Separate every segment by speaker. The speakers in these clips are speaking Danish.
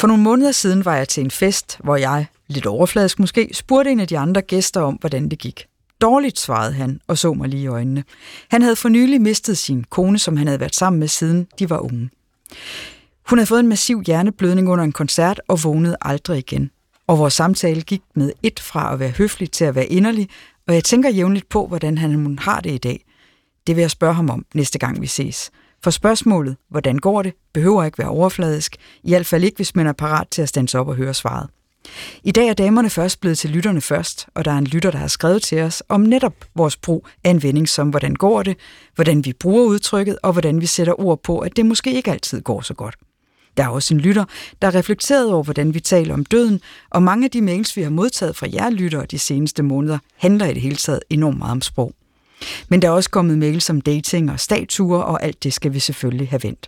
Speaker 1: For nogle måneder siden var jeg til en fest, hvor jeg, lidt overfladisk måske, spurgte en af de andre gæster om, hvordan det gik. Dårligt, svarede han og så mig lige i øjnene. Han havde for nylig mistet sin kone, som han havde været sammen med siden de var unge. Hun havde fået en massiv hjerneblødning under en koncert og vågnede aldrig igen. Og vores samtale gik med et fra at være høflig til at være inderlig, og jeg tænker jævnligt på, hvordan han har det i dag. Det vil jeg spørge ham om næste gang vi ses. For spørgsmålet, hvordan går det, behøver ikke være overfladisk, i hvert fald ikke, hvis man er parat til at stands op og høre svaret. I dag er damerne først blevet til lytterne først, og der er en lytter, der har skrevet til os om netop vores brug af en vending som, hvordan går det, hvordan vi bruger udtrykket, og hvordan vi sætter ord på, at det måske ikke altid går så godt. Der er også en lytter, der har reflekteret over, hvordan vi taler om døden, og mange af de mails, vi har modtaget fra jer lyttere de seneste måneder, handler i det hele taget enormt meget om sprog. Men der er også kommet mails om dating og statuer, og alt det skal vi selvfølgelig have vendt.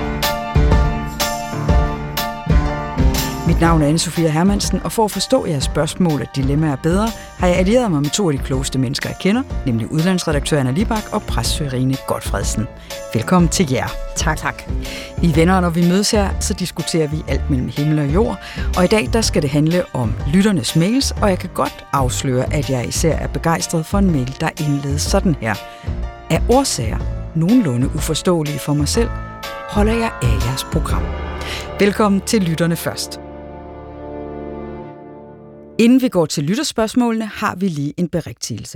Speaker 1: Mit navn er Anne-Sophia Hermansen, og for at forstå jeres spørgsmål og dilemmaer bedre, har jeg allieret mig med to af de klogeste mennesker, jeg kender, nemlig udlandsredaktør Anna Libak og præst Irene Gotfredsen. Velkommen til jer.
Speaker 2: Tak.
Speaker 1: Vi er venner, og når vi mødes her, så diskuterer vi alt mellem himmel og jord, og i dag der skal det handle om lytternes mails, og jeg kan godt afsløre, at jeg især er begejstret for en mail, der indledes sådan her. Af årsager, nogenlunde uforståelige for mig selv, holder jeg af jeres program. Velkommen til Lytterne Først. Inden vi går til lytterspørgsmålene, har vi lige en berigtigelse.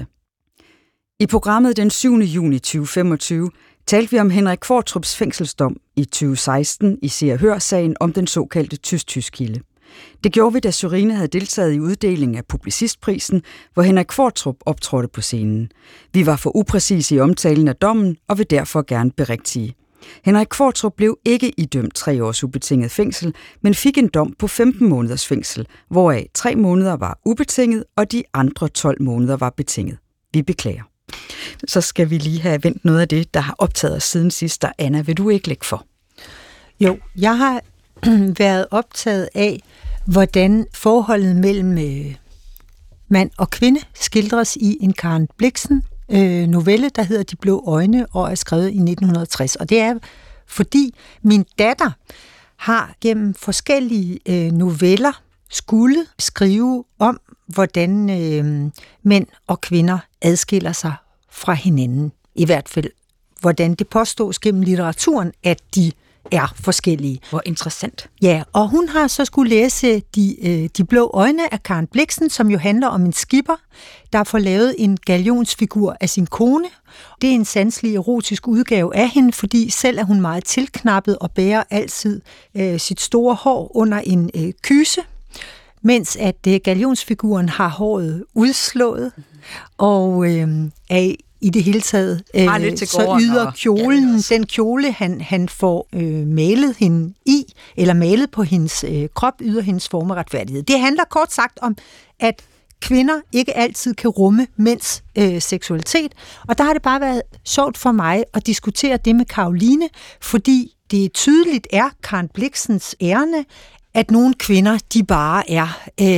Speaker 1: I programmet den 7. juni 2025 talte vi om Henrik Qvortrups fængselsdom i 2016 i Se og Hør-sagen om den såkaldte Tysk-Tysk-kilde. Det gjorde vi, da Sørine havde deltaget i uddelingen af Publicistprisen, hvor Henrik Qvortrup optrådte på scenen. Vi var for upræcise i omtalen af dommen og vil derfor gerne berigtige. Henrik Qvortrup blev ikke idømt 3 års ubetinget fængsel, men fik en dom på 15 måneders fængsel, hvoraf 3 måneder var ubetinget, og de andre 12 måneder var betinget. Vi beklager. Så skal vi lige have vendt noget af det, der har optaget os siden sidst. Og Anna, vil du ikke lægge for?
Speaker 2: Jo, jeg har været optaget af, hvordan forholdet mellem mand og kvinde skildres i en Karen Blixen novelle, der hedder De blå øjne, og er skrevet i 1960. Og det er, fordi min datter har gennem forskellige noveller skulle skrive om, hvordan mænd og kvinder adskiller sig fra hinanden. I hvert fald, hvordan det påstås gennem litteraturen, at de er forskellige.
Speaker 1: Hvor interessant.
Speaker 2: Ja, og hun har så skulle læse De blå øjne af Karen Blixen, som jo handler om en skipper, der får lavet en galionsfigur af sin kone. Det er en sanselig erotisk udgave af hende, fordi selv er hun meget tilknappet og bærer altid sit store hår under en kyse, mens at galionsfiguren har håret udslået og er i det hele taget, så yder kjolen, den kjole, han får malet hende i, eller malet på hendes krop, yder hendes form af retfærdighed. Det handler kort sagt om, at kvinder ikke altid kan rumme mænds seksualitet, og der har det bare været sjovt for mig at diskutere det med Karoline, fordi det tydeligt er Karen Blixens ærne, at nogle kvinder, de bare er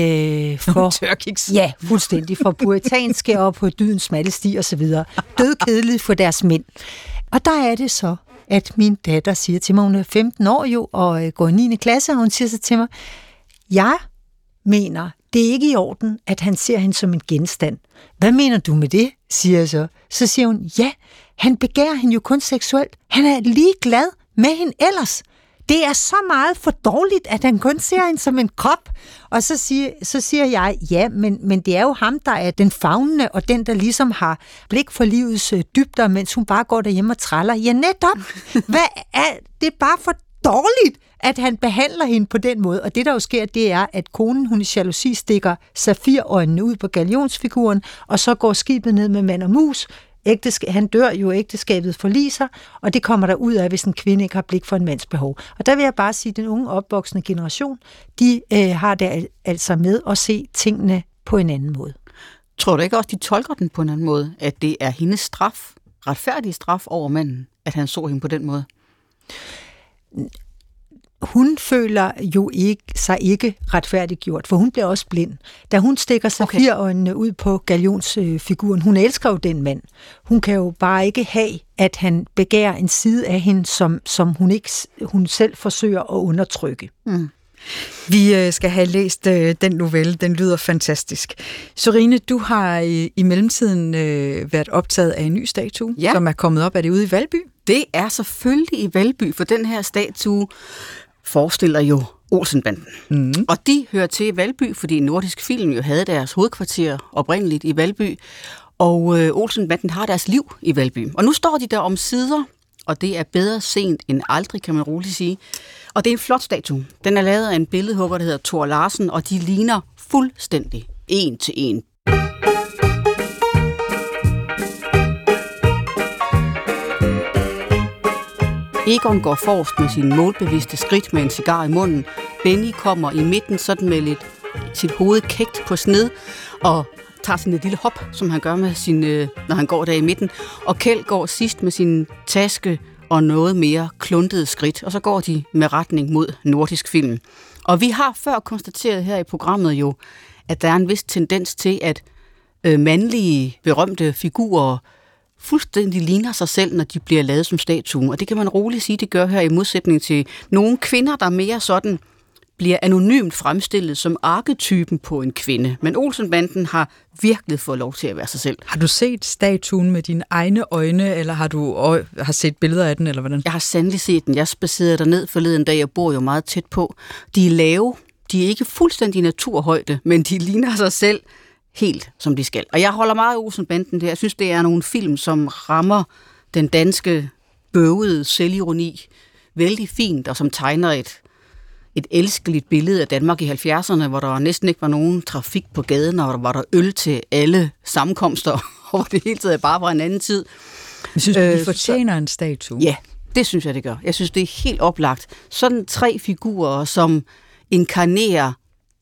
Speaker 2: for
Speaker 1: tørkiks.
Speaker 2: Ja, fuldstændig for puritanske og på dydens smalle sti og så videre. Dødkedeligt for deres mænd. Og der er det så, at min datter siger til mig, hun er 15 år jo, og går i 9. klasse, og hun siger så til mig, jeg mener, det er ikke i orden, at han ser hende som en genstand. Hvad mener du med det, siger jeg så. Så siger hun, ja, han begærer hende jo kun seksuelt. Han er lige glad med hende ellers. Det er så meget for dårligt, at han kun ser hende som en krop. Og så siger jeg, ja, men det er jo ham, der er den favnende, og den, der ligesom har blik for livets dybder, mens hun bare går derhjemme og træller. Ja, netop. Det er bare for dårligt, at han behandler hende på den måde. Og det, der jo sker, det er, at konen, hun i jalousi, stikker safirøjnene ud på galionsfiguren, og så går skibet ned med mand og mus. Han dør jo, ægteskabet forliser, og det kommer der ud af, hvis en kvinde ikke har blik for en mands behov. Og der vil jeg bare sige, at den unge opvoksende generation, de har det altså med at se tingene på en anden måde.
Speaker 3: Tror du ikke også, de tolker den på en anden måde, at det er hendes straf, retfærdig straf over manden, at han så hende på den måde?
Speaker 2: Hun føler jo sig ikke retfærdiggjort, for hun bliver også blind. Da hun stikker safirøjnene ud på galionsfiguren, hun elsker jo den mand. Hun kan jo bare ikke have, at han begærer en side af hende, som hun selv forsøger at undertrykke.
Speaker 3: Mm.
Speaker 1: Vi skal have læst den novelle. Den lyder fantastisk. Sørine, du har i mellemtiden været optaget af en ny statue, som er kommet op. Er det ude i Valby?
Speaker 3: Det er selvfølgelig i Valby, for den her statue forestiller jo Olsen-banden. Mm. Og de hører til i Valby, fordi Nordisk Film jo havde deres hovedkvarter oprindeligt i Valby, og Olsen-banden har deres liv i Valby. Og nu står de der om sider, og det er bedre sent end aldrig, kan man roligt sige. Og det er en flot statue. Den er lavet af en billedhugger, der hedder Thor Larsen, og de ligner fuldstændig en til en. Egon går forrest med sin målbevidste skridt med en cigar i munden. Benny kommer i midten sådan med sit hoved kægt på sned og tager sin lille hop, som han gør med når han går der i midten. Og Kjeld går sidst med sin taske og noget mere kluntede skridt. Og så går de med retning mod Nordisk Film. Og vi har før konstateret her i programmet jo, at der er en vis tendens til, at mandlige, berømte figurer fuldstændig ligner sig selv, når de bliver lavet som statue. Og det kan man roligt sige, det gør her i modsætning til nogle kvinder, der mere sådan bliver anonymt fremstillet som arketypen på en kvinde. Men Olsen-banden har virkelig fået lov til at være sig selv.
Speaker 1: Har du set statuen med dine egne øjne, eller har du har set billeder af den, eller hvordan?
Speaker 3: Jeg har sandelig set den. Jeg spacerede derned forleden dag. Jeg bor jo meget tæt på. De er lave. De er ikke fuldstændig naturhøjde, men de ligner sig selv helt som de skal. Og jeg holder meget af Olsen-banden. Jeg synes, det er nogle film, som rammer den danske bøvede selvironi vældig fint, og som tegner et elskeligt billede af Danmark i 70'erne, hvor der næsten ikke var nogen trafik på gaden, og der var der øl til alle sammenkomster, og det hele taget bare var en anden tid.
Speaker 1: Jeg synes, de fortjener en statue.
Speaker 3: Ja, det synes jeg, det gør. Jeg synes, det er helt oplagt. Sådan 3 figurer, som inkarnerer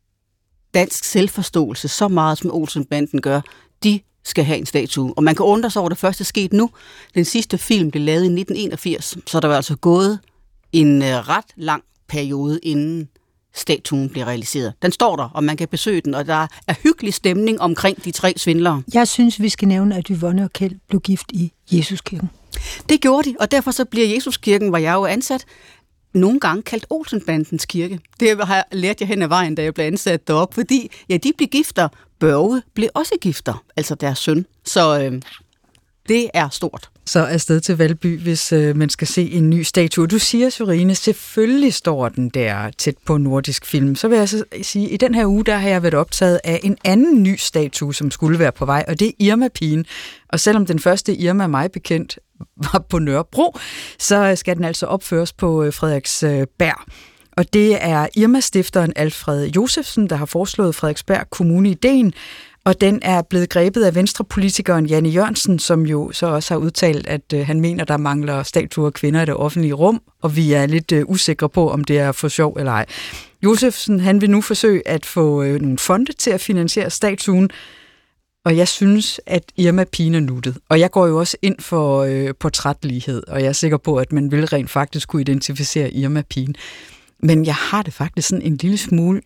Speaker 3: dansk selvforståelse så meget, som Olsen-banden gør, de skal have en statue. Og man kan undre sig over, det første skete nu. Den sidste film blev lavet i 1981, så der var altså gået en ret lang periode, inden statuen bliver realiseret. Den står der, og man kan besøge den, og der er hyggelig stemning omkring de 3 svindlere.
Speaker 2: Jeg synes, vi skal nævne, at Yvonne og Kjeld blev gift i Jesuskirken.
Speaker 3: Det gjorde de, og derfor så bliver Jesuskirken, hvor jeg jo ansat, nogle gange kaldt Olsen-bandens kirke. Det har jeg lært jeg hen ad vejen, da jeg blev ansat deroppe, fordi de blev gifter. Børge blev også gifter, altså deres søn. Så det er stort.
Speaker 1: Så afsted til Valby, hvis man skal se en ny statue. Du siger, Sørine, selvfølgelig står den der tæt på Nordisk Film. Så vil jeg så sige, at i den her uge, der har jeg været optaget af en anden ny statue, som skulle være på vej, og det er Irma-pigen. Og selvom den første Irma, mig bekendt, var på Nørrebro, så skal den altså opføres på Frederiksberg. Og det er Irma-stifteren Alfred Josefsen, der har foreslået Frederiksberg Kommune ideen, og den er blevet grebet af venstrepolitikeren Janne Jørgensen, som jo så også har udtalt, at han mener, der mangler statuer af kvinder i det offentlige rum, og vi er lidt usikre på, om det er for sjov eller ej. Josefsen, han vil nu forsøge at få nogle fonde til at finansiere statuen, og jeg synes, at Irma-pigen er nuttet. Og jeg går jo også ind for portrætlighed, og jeg er sikker på, at man vil rent faktisk kunne identificere Irma-pigen. Men jeg har det faktisk sådan en lille smule...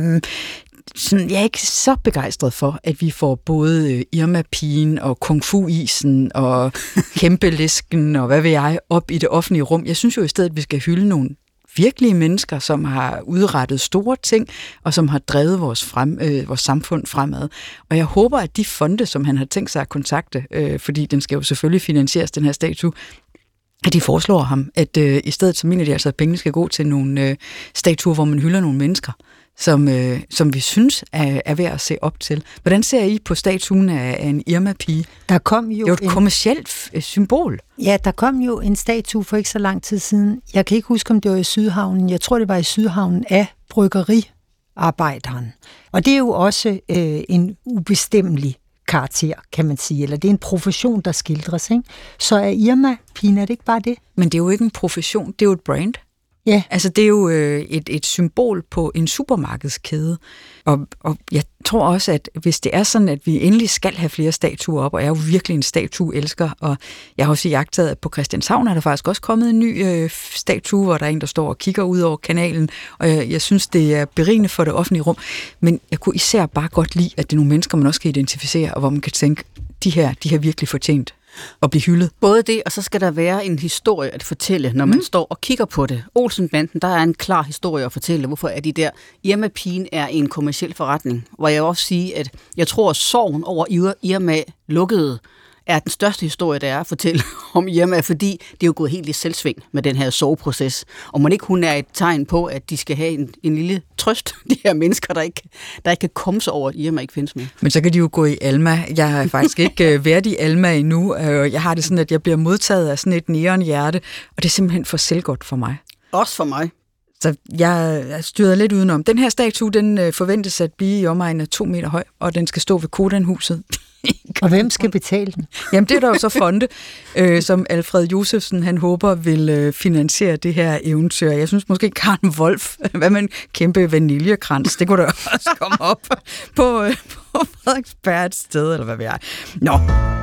Speaker 1: jeg er ikke så begejstret for, at vi får både Irma-pigen og Kung Fu-isen og Kæmpelæsken og hvad ved jeg op i det offentlige rum. Jeg synes jo i stedet, at vi skal hylde nogle virkelige mennesker, som har udrettet store ting, og som har drevet vores samfund fremad. Og jeg håber, at de fonde, som han har tænkt sig at kontakte, fordi den skal jo selvfølgelig finansieres, den her statue, at de foreslår ham, at i stedet så mener de altså, at pengene skal gå til nogle statuer, hvor man hylder nogle mennesker, som vi synes er værd at se op til. Hvordan ser I på statuen af en Irma-pige?
Speaker 2: Der kom jo
Speaker 1: det er jo et kommercielt symbol.
Speaker 2: Ja, der kom jo en statue for ikke så lang tid siden. Jeg kan ikke huske, om det var i Sydhavnen. Jeg tror, det var i Sydhavnen af bryggeriarbejderen. Og det er jo også en ubestemmelig karakter, kan man sige. Eller det er en profession, der skildres, ikke? Så er Irma-pigen, er det ikke bare det?
Speaker 1: Men det er jo ikke en profession, det er jo et brand.
Speaker 2: Ja.
Speaker 1: Altså, det er jo et symbol på en supermarkedskæde. Og jeg tror også, at hvis det er sådan, at vi endelig skal have flere statuer op, og jeg er jo virkelig en statueelsker, og jeg har også iagttaget, at på Christianshavn er der faktisk også kommet en ny statue, hvor der er en, der står og kigger ud over kanalen, og jeg synes, det er berigende for det offentlige rum. Men jeg kunne især bare godt lide, at det er nogle mennesker, man også kan identificere, og hvor man kan tænke, de her virkelig fortjent at blive hyldet.
Speaker 3: Både det, og så skal der være en historie at fortælle, når man står og kigger på det. Olsen-banden, der er en klar historie at fortælle. Hvorfor er de der? Irma-pigen er en kommerciel forretning, hvor jeg også sige, at jeg tror, at sorgen over Irma lukkede er den største historie, der er at fortælle om Irma, fordi det er jo gået helt i selvsving med den her sorgproces. Og må ikke hun er et tegn på, at de skal have en lille trøst, de her mennesker, der ikke kan komme sig over, at Irma ikke findes mere.
Speaker 1: Men så kan de jo gå i Alma. Jeg har faktisk ikke været i Alma endnu. Jeg har det sådan, at jeg bliver modtaget af sådan et neonhjerte, og det er simpelthen for selvgodt for mig.
Speaker 3: Også for mig.
Speaker 1: Så jeg styrede lidt udenom. Den her statue, den forventes at blive i omegnen af 2 meter høj, og den skal stå ved Kodanhuset.
Speaker 2: Og hvem skal betale den?
Speaker 1: Jamen, det er der jo så fonde, som Alfred Josefsen, han håber vil finansiere det her eventyr. Jeg synes måske Karen Wolf, hvad med en kæmpe vaniljekrans, det kunne da også komme op på Frederiksberg et sted, eller hvad ved jeg. Nå.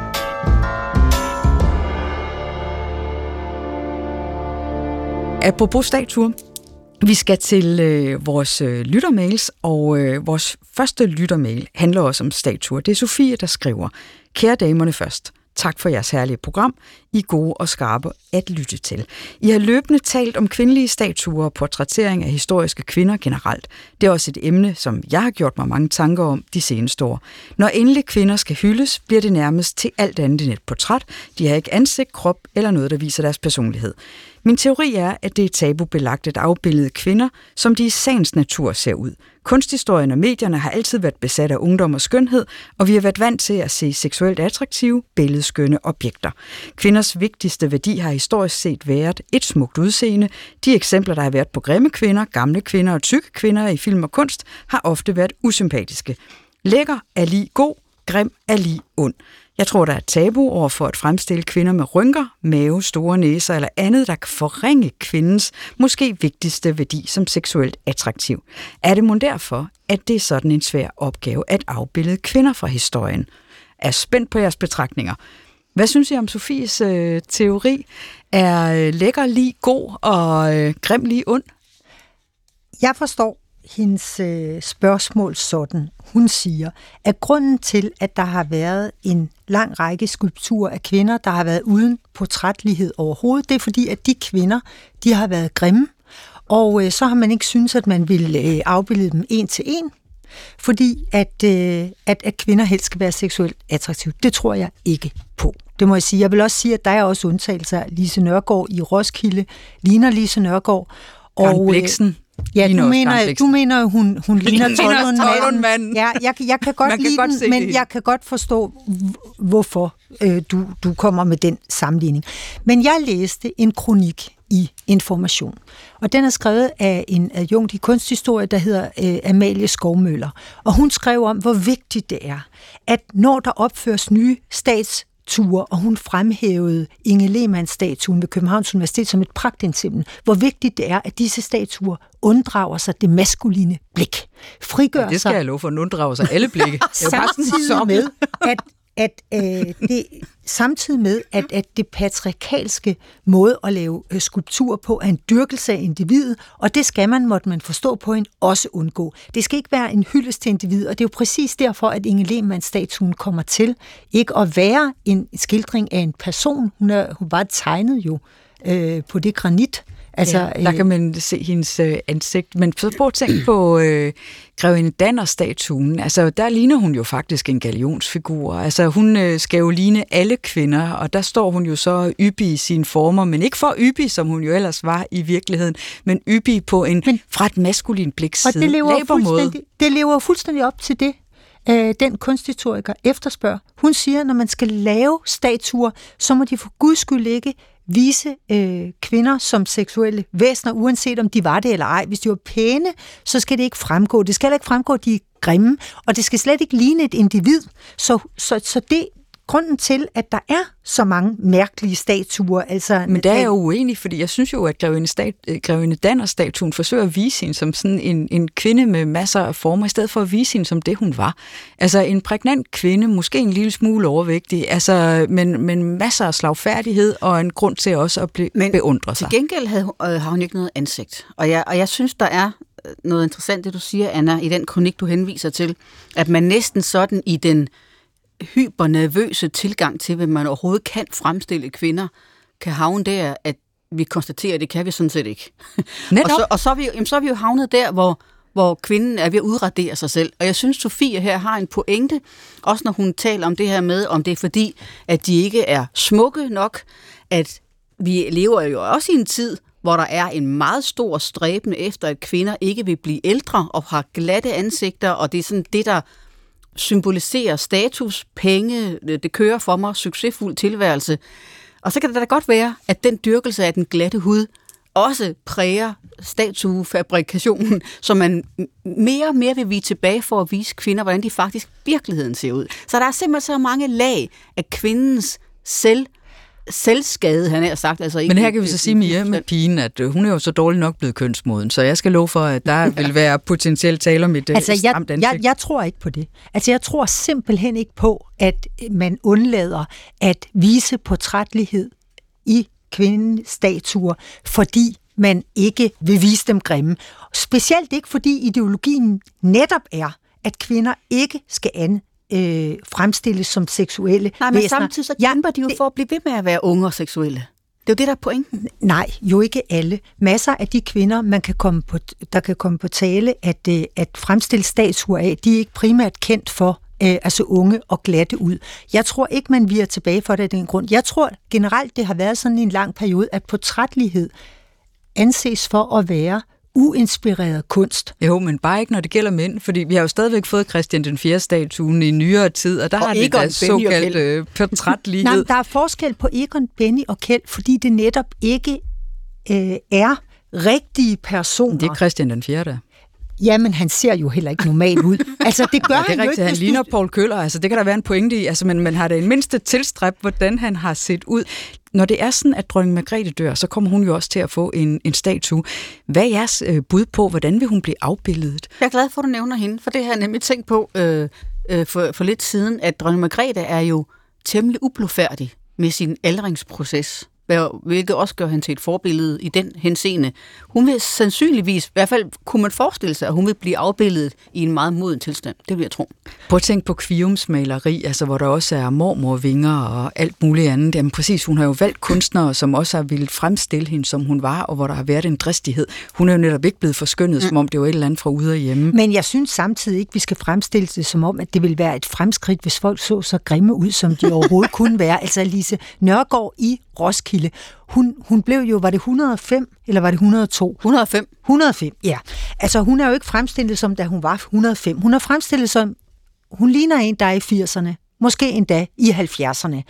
Speaker 1: Apropos statuer, vi skal til vores lyttermails, og vores første lyttermail handler også om statuer. Det er Sofie, der skriver: Kære damerne først, tak for jeres herlige program. I er gode og skarpe at lytte til. I har løbende talt om kvindelige statuer og portrættering af historiske kvinder generelt. Det er også et emne, som jeg har gjort mig mange tanker om de seneste år. Når endelig kvinder skal hyldes, bliver det nærmest til alt andet end et portræt. De har ikke ansigt, krop eller noget, der viser deres personlighed. Min teori er, at det er tabubelagt at afbillede kvinder, som de i sagens natur ser ud. Kunsthistorien og medierne har altid været besat af ungdom og skønhed, og vi har været vant til at se seksuelt attraktive, billedskønne objekter. Kvinders vigtigste værdi har historisk set været et smukt udseende. De eksempler, der har været på grimme kvinder, gamle kvinder og tykke kvinder i film og kunst, har ofte været usympatiske. Lækker er lige god, grim er lige ond. Jeg tror, der er tabu over for at fremstille kvinder med rynker, mave, store næser eller andet, der kan forringe kvindens måske vigtigste værdi som seksuelt attraktiv. Er det mon derfor, at det er sådan en svær opgave at afbillede kvinder fra historien? Jeg er spændt på jeres betragtninger. Hvad synes I om Sofies teori? Er lækker lige god og grim lige ond?
Speaker 2: Jeg forstår hendes spørgsmål sådan. Hun siger, at grunden til, at der har været en lang række skulpturer af kvinder, der har været uden portrætlighed overhovedet, det er fordi, at de kvinder, de har været grimme, og så har man ikke syntes, at man ville afbillede dem en til en, fordi at kvinder helst skal være seksuelt attraktive. Det tror jeg ikke på. Det må jeg sige. Jeg vil også sige, at der er også undtagelser. Lise Nørgaard i Roskilde ligner Lise Nørgaard.
Speaker 1: Karen Blixen.
Speaker 2: Ja, du mener jo, hun ligner Tollundmanden. Ja, jeg kan godt lide den, men jeg kan godt forstå, hvorfor du kommer med den sammenligning. Men jeg læste en kronik i Information, og den er skrevet af en adjunkt i kunsthistorie, der hedder Amalie Skovmøller. Og hun skrev om, hvor vigtigt det er, at når der opføres nye statue, og hun fremhævede Inge Lehmann-statuen ved Københavns Universitet som et pragteksempel, hvor vigtigt det er, at disse statuer unddrager sig det maskuline blik. Frigør
Speaker 1: det skal jeg love for, at unddrager sig alle blikke.
Speaker 2: Samtidig med, at det patriarkalske måde at lave skulptur på er en dyrkelse af individet, og det måtte man forstå på en også undgå. Det skal ikke være en hyldest til individet, og det er jo præcis derfor, at Inge Lehmann-statuen kommer til ikke at være en skildring af en person. Hun var tegnet jo på det granit.
Speaker 1: Altså, ja, der kan man se hendes ansigt. Men så prøv at tænke på grevinde Danner-statuen. Altså, der ligner hun jo faktisk en galionsfigur. Altså, hun skal jo ligne alle kvinder, og der står hun jo så yppig i sine former, men ikke for yppig, som hun jo ellers var i virkeligheden, men yppig på fra et maskulin bliksside.
Speaker 2: Og det lever fuldstændig op til det, den kunsthistoriker efterspørger. Hun siger, når man skal lave statuer, så må de for guds skyld ikke vise kvinder som seksuelle væsener, uanset om de var det eller ej. Hvis de var pæne, så skal det ikke fremgå. Det skal ikke fremgå, at de er grimme, og det skal slet ikke ligne et individ. Så det grunden til, at der er så mange mærkelige statuer. Altså,
Speaker 1: men der er jeg jo uenig, fordi jeg synes jo, at grevinde Danner-statuen forsøger at vise hende som sådan en kvinde med masser af former, i stedet for at vise hende som det, hun var. Altså en prægnant kvinde, måske en lille smule overvægtig, altså, men masser af slagfærdighed og en grund til også at beundre sig.
Speaker 3: Til gengæld har hun ikke noget ansigt. Og jeg synes, der er noget interessant, det du siger, Anna, i den kronik, du henviser til, at man næsten sådan i den hypernervøse tilgang til, hvad man overhovedet kan fremstille kvinder, kan havne der, at vi konstaterer, at det kan vi sådan set ikke. Og så er vi jo havnet der, hvor kvinden er ved at udradere sig selv. Og jeg synes, Sofie her har en pointe, også når hun taler om det her med, om det er fordi, at de ikke er smukke nok, at vi lever jo også i en tid, hvor der er en meget stor stræben efter, at kvinder ikke vil blive ældre og har glatte ansigter, og det er sådan det, der symboliserer status, penge, det kører for mig, succesfuld tilværelse. Og så kan det da godt være, at den dyrkelse af den glatte hud også præger statuefabrikationen, så man mere og mere vil vige tilbage for at vise kvinder, hvordan de faktisk virkeligheden ser ud. Så der er simpelthen så mange lag af kvindens selvskade, han har sagt. Altså ikke.
Speaker 1: Men her kan vi så sige Mia med pigen, at hun er jo så dårligt nok blevet kønsmoden, så jeg skal love for, at der vil være potentielt tale om et stramt ansigt.
Speaker 2: Jeg tror ikke på det. Altså jeg tror simpelthen ikke på, at man undlader at vise portrætlighed i kvindens statuer, fordi man ikke vil vise dem grimme. Specielt ikke, fordi ideologien netop er, at kvinder ikke skal fremstilles som seksuelle væsener.
Speaker 3: Nej, men samtidig så kæmper de jo for at blive ved med at være unge og seksuelle. Det er jo det, der er pointen.
Speaker 2: Nej, jo ikke alle. Masser af de kvinder, der kan komme på tale, at fremstille statuer af, de er ikke primært kendt for altså unge og glatte ud. Jeg tror ikke, man viger tilbage for det af den grund. Jeg tror generelt, det har været sådan en lang periode, at portrætlighed anses for at være uinspireret kunst.
Speaker 1: Jo, men bare ikke, når det gælder mænd, fordi vi har jo stadigvæk fået Christian den 4. statuen i nyere tid, og der har det da såkaldt portrætlighed.
Speaker 2: Nej, der er forskel på Egon, Benny og Kjeld, fordi det netop ikke er rigtige personer.
Speaker 1: Det er Christian den 4.
Speaker 2: Jamen, han ser jo heller ikke normal ud. Altså, det gør han jo ikke.
Speaker 1: Han ligner Paul Køller, altså det kan der være en pointe i, altså, men man har da i mindste tilstræbt, hvordan han har set ud. Når det er sådan, at dronning Margrethe dør, så kommer hun jo også til at få en statue. Hvad er jeres bud på, hvordan vil hun blive afbildet?
Speaker 3: Jeg er glad for, at du nævner hende, for det har jeg nemlig tænkt på for lidt siden, at dronning Margrethe er jo temmelig ublufærdig med sin aldringsproces, hvilket også gør hende til et forbillede i den henseende. Hun vil sandsynligvis, i hvert fald kunne man forestille sig, at hun vil blive afbildet i en meget moden tilstand. Det vil jeg tro.
Speaker 1: Prøv at tænke på Kviums maleri, altså hvor der også er mormorvinger og alt muligt andet. Jamen præcis, hun har jo valgt kunstnere, som også har ville fremstille hende, som hun var, og hvor der har været en dristighed. Hun er jo netop ikke blevet forskønnet, som om det var et eller andet fra ude og hjemme.
Speaker 2: Men jeg synes samtidig ikke, vi skal fremstille det som om, at det vil være et fremskridt, hvis folk så grimme ud, som de overhovedet kunne være. Altså Lise Nørgaard i Roskilde. Hun blev jo, var det 105, eller var det 102?
Speaker 3: 105.
Speaker 2: 105, ja. Altså hun er jo ikke fremstillet som, da hun var 105. Hun er fremstillet som, hun ligner en, der er i 80'erne. Måske endda i 70'erne.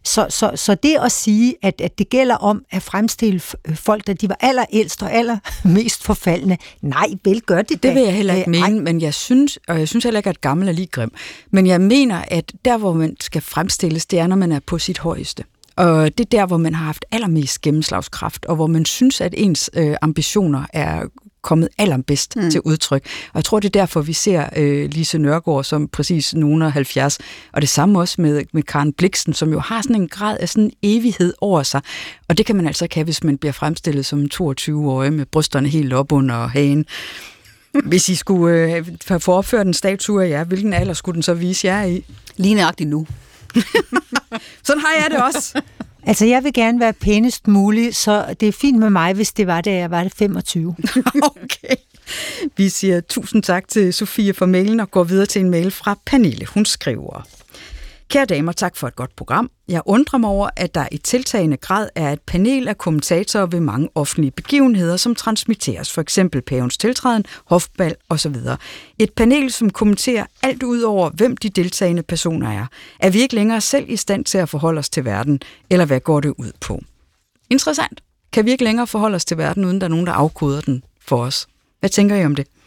Speaker 2: Så det at sige, at det gælder om at fremstille folk, da de var allerældst og allermest forfaldne, nej, vel gør det da.
Speaker 1: Det vil jeg heller ikke mene, men jeg synes heller ikke, at gammel er lige grim. Men jeg mener, at der, hvor man skal fremstilles, det er, når man er på sit højeste. Og det er der, hvor man har haft allermest gennemslagskraft, og hvor man synes, at ens ambitioner er kommet allerbedst til udtryk. Og jeg tror, det er derfor, vi ser Lise Nørgaard som præcis nogen af 70. Og det samme også med Karen Blixen, som jo har sådan en grad af sådan en evighed over sig. Og det kan man altså ikke have, hvis man bliver fremstillet som 22-årig med brysterne helt op under hagen. Hvis I skulle få opført en statue af jer, hvilken alder skulle den så vise jer i?
Speaker 3: Lige nøjagtigt nu.
Speaker 1: Sådan har jeg det også.
Speaker 2: Altså, jeg vil gerne være pænest mulig, så det er fint med mig, hvis det var, da jeg var 25.
Speaker 1: Okay. Vi siger tusind tak til Sofie for mailen og går videre til en mail fra Pernille. Hun skriver: Kære damer, tak for et godt program. Jeg undrer mig over, at der i tiltagende grad er et panel af kommentatorer ved mange offentlige begivenheder, som transmitteres, for eksempel pavens tiltræden, hofbal osv. Et panel, som kommenterer alt ud over, hvem de deltagende personer er. Er vi ikke længere selv i stand til at forholde os til verden, eller hvad går det ud på? Interessant. Kan vi ikke længere forholde os til verden, uden der er nogen, der afkoder den for os? Hvad tænker I om det?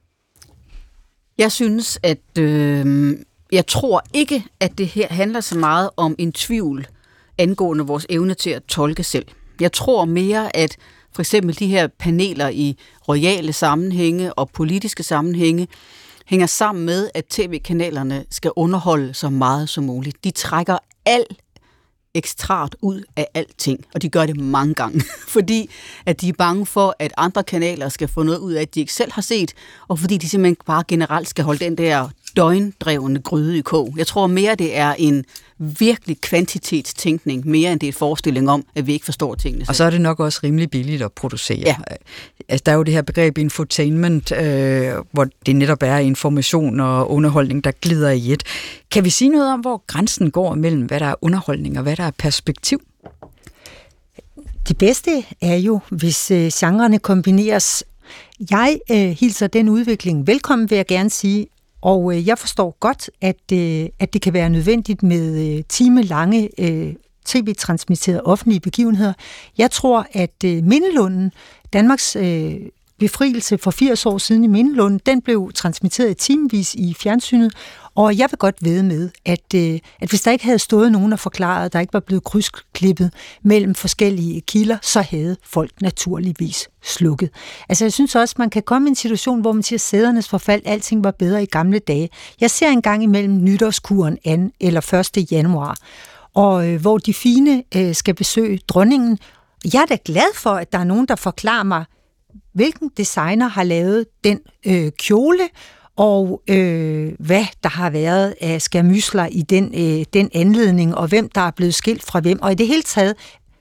Speaker 3: Jeg synes, at jeg tror ikke, at det her handler så meget om en tvivl angående vores evne til at tolke selv. Jeg tror mere, at for eksempel de her paneler i royale sammenhænge og politiske sammenhænge hænger sammen med, at tv-kanalerne skal underholde så meget som muligt. De trækker al ekstrat ud af alting, og de gør det mange gange, fordi at de er bange for, at andre kanaler skal få noget ud af, at de ikke selv har set, og fordi de simpelthen bare generelt skal holde den der døgndrevne gryde i kog. Jeg tror mere, det er en virkelig kvantitetstænkning, mere end det er et forestilling om, at vi ikke forstår tingene.
Speaker 1: Og så er det nok også rimelig billigt at producere.
Speaker 3: Ja.
Speaker 1: Altså, der er jo det her begreb infotainment, hvor det netop er information og underholdning, der glider i et. Kan vi sige noget om, hvor grænsen går mellem, hvad der er underholdning og hvad der er perspektiv?
Speaker 2: Det bedste er jo, hvis genrerne kombineres. Jeg hilser den udvikling velkommen, vil jeg gerne sige, og jeg forstår godt, at det kan være nødvendigt med timelange tv-transmitterede offentlige begivenheder. Jeg tror, at Mindelunden, Danmarks befrielse for 80 år siden i Mindelunden, den blev transmitteret timevis i fjernsynet, og jeg vil godt vædde med, at hvis der ikke havde stået nogen og forklaret, at der ikke var blevet krydsklippet mellem forskellige kilder, så havde folk naturligvis slukket. Altså jeg synes også, man kan komme i en situation, hvor man siger, sædernes forfald, alting var bedre i gamle dage. Jeg ser en gang imellem nytårskuren 2. eller 1. januar, og hvor de fine skal besøge dronningen. Jeg er da glad for, at der er nogen, der forklarer mig, hvilken designer har lavet den kjole, og hvad der har været af skærmysler i den anledning, og hvem der er blevet skilt fra hvem. Og i det hele taget,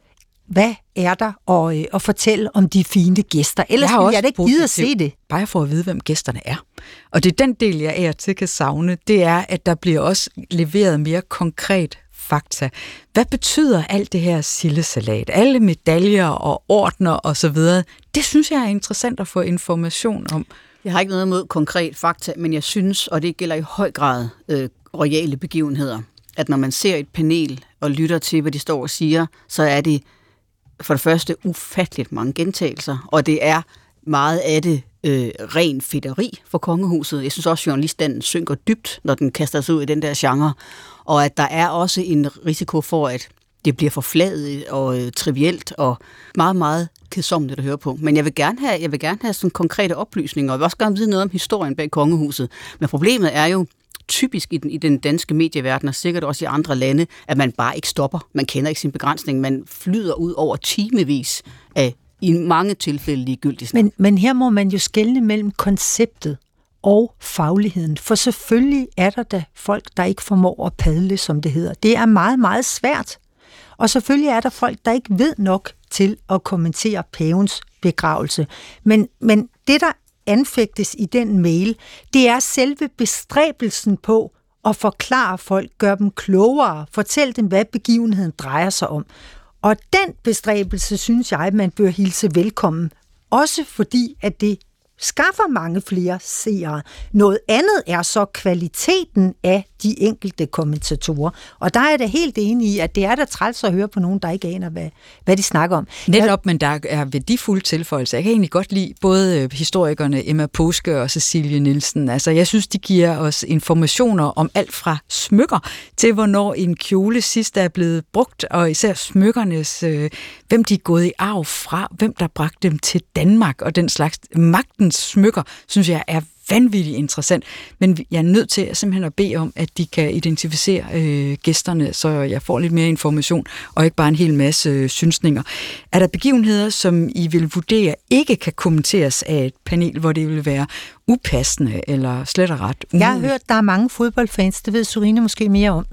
Speaker 2: hvad er der at fortælle om de fine gæster? Ellers vil jeg da ikke gide at se det.
Speaker 1: Bare for at vide, hvem gæsterne er. Og det er den del, jeg af og til kan savne, det er, at der bliver også leveret mere konkret fakta. Hvad betyder alt det her sildesalat? Alle medaljer og ordner og så videre. Det synes jeg er interessant at få information om.
Speaker 3: Jeg har ikke noget imod konkret fakta, men jeg synes, og det gælder i høj grad royale begivenheder, at når man ser et panel og lytter til, hvad de står og siger, så er det for det første ufatteligt mange gentagelser, og det er meget af det ren fedteri for kongehuset. Jeg synes også, at journaliststanden synker dybt, når den kaster sig ud i den der genre, og at der er også en risiko for, at det bliver forfladet og trivielt og meget, meget kedsommeligt at høre på. Men jeg vil gerne have sådan konkrete oplysninger, og jeg vil også gerne vide noget om historien bag kongehuset. Men problemet er jo typisk i den danske medieverden, og sikkert også i andre lande, at man bare ikke stopper. Man kender ikke sin begrænsning. Man flyder ud over timevis af i mange tilfælde ligegyldigt.
Speaker 2: Men her må man jo skelne mellem konceptet og fagligheden, for selvfølgelig er der da folk, der ikke formår at padle, som det hedder. Det er meget, meget svært. Og selvfølgelig er der folk, der ikke ved nok til at kommentere pavens begravelse. Men det, der anfægtes i den mail, det er selve bestræbelsen på at forklare folk, gøre dem klogere, fortælle dem, hvad begivenheden drejer sig om. Og den bestræbelse, synes jeg, man bør hilse velkommen. Også fordi, at det skaffer mange flere seere. Noget andet er så kvaliteten af de enkelte kommentatorer. Og der er jeg da helt enig i, at det er da træls at høre på nogen, der ikke aner, hvad de snakker om.
Speaker 1: Netop, men der er værdifulde tilføjelser. Jeg kan egentlig godt lide både historikerne Emma Påske og Cecilie Nielsen. Altså, jeg synes, de giver os informationer om alt fra smykker til, hvornår en kjole sidst er blevet brugt, og især smykkernes, hvem de er gået i arv fra, hvem der bragte dem til Danmark, og den slags magtens smykker, synes jeg er vanvittigt interessant, men jeg er nødt til simpelthen at bede om, at de kan identificere gæsterne, så jeg får lidt mere information, og ikke bare en hel masse synsninger. Er der begivenheder, som I vil vurdere ikke kan kommenteres af et panel, hvor det vil være upassende eller slet og ret umuligt?
Speaker 2: Jeg har hørt, der er mange fodboldfans, det ved Surine måske mere om,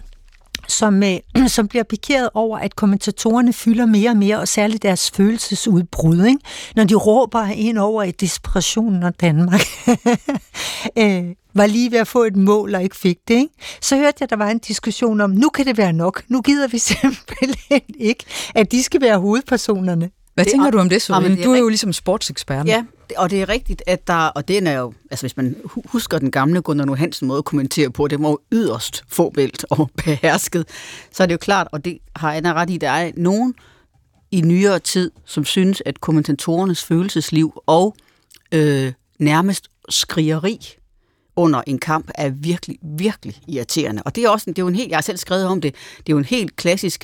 Speaker 2: som bliver pikeret over, at kommentatorerne fylder mere og mere, og særligt deres følelsesudbrud, ikke? Når de råber ind over i desperationen af Danmark, var lige ved at få et mål og ikke fik det, ikke? Så hørte jeg, der var en diskussion om, nu kan det være nok, nu gider vi simpelthen ikke, at de skal være hovedpersonerne.
Speaker 1: Hvad tænker du om det, Surine? Du er jo ligesom sportseksperten.
Speaker 3: Ja, og det er rigtigt, at der, og den er jo, altså hvis man husker den gamle Gunnar Nu Hansen måde at kommentere på, det var jo yderst fåbælt og behersket, så er det jo klart, og det har Anna ret i, der er nogen i nyere tid, som synes, at kommentatorernes følelsesliv og nærmest skrigeri under en kamp er virkelig, virkelig irriterende. Og det er også, det er jo en helt, jeg har selv skrevet om det, det er jo en helt klassisk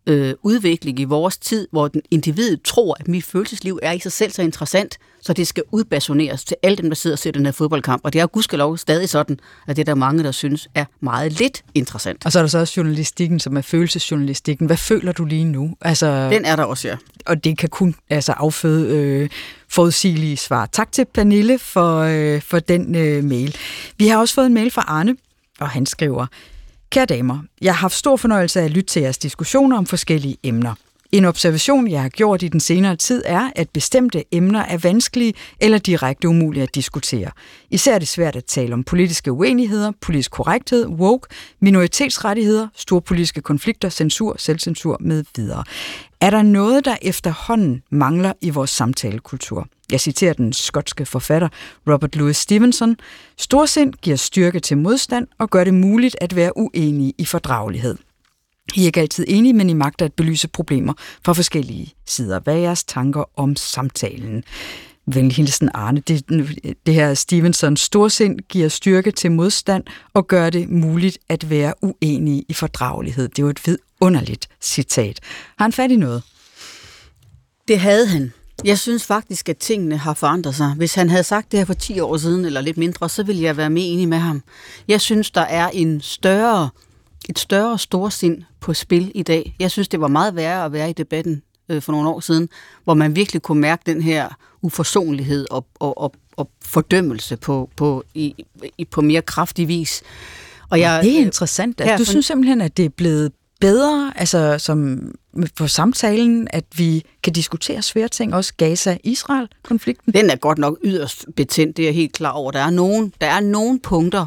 Speaker 3: udvikling i vores tid, hvor den individet tror, at mit følelsesliv er i sig selv så interessant, så det skal udbasuneres til alle dem, der sidder og ser den her fodboldkamp. Og det er jo gudskelov stadig sådan, at det er der mange, der synes er meget lidt interessant.
Speaker 1: Og så er der så også journalistikken, som er følelsesjournalistikken. Hvad føler du lige nu? Altså,
Speaker 3: den er der også, ja.
Speaker 1: Og det kan kun afføde forudsigelige svar. Tak til Pernille for den mail. Vi har også fået en mail fra Arne, og han skriver: Kære damer, jeg har haft stor fornøjelse af at lytte til jeres diskussioner om forskellige emner. En observation, jeg har gjort i den senere tid, er, at bestemte emner er vanskelige eller direkte umulige at diskutere. Især er det svært at tale om politiske uenigheder, politisk korrekthed, woke, minoritetsrettigheder, store politiske konflikter, censur, selvcensur med videre. Er der noget, der efterhånden mangler i vores samtalekultur? Jeg citerer den skotske forfatter Robert Louis Stevenson: Storsind giver styrke til modstand og gør det muligt at være uenige i fordragelighed. I er ikke altid enige, men I magter at belyse problemer fra forskellige sider. Hvad er jeres tanker om samtalen? Venlig hilsen Arne. Det her Stevenson: Storsind giver styrke til modstand og gør det muligt at være uenige i fordragelighed. Det er jo et vidunderligt citat. Har han fat i noget?
Speaker 3: Det havde han. Jeg synes faktisk, at tingene har forandret sig. Hvis han havde sagt det her for 10 år siden, eller lidt mindre, så ville jeg være mere enig med ham. Jeg synes, der er et større storsind på spil i dag. Jeg synes, det var meget værre at være i debatten for nogle år siden, hvor man virkelig kunne mærke den her uforsonlighed og fordømmelse på mere kraftig vis. Og
Speaker 1: det er interessant. Du synes simpelthen, at det er blevet bedre, altså som på samtalen, at vi kan diskutere svære ting, også Gaza-Israel-konflikten?
Speaker 3: Den er godt nok yderst betændt, det er jeg helt klar over. Der er nogle punkter,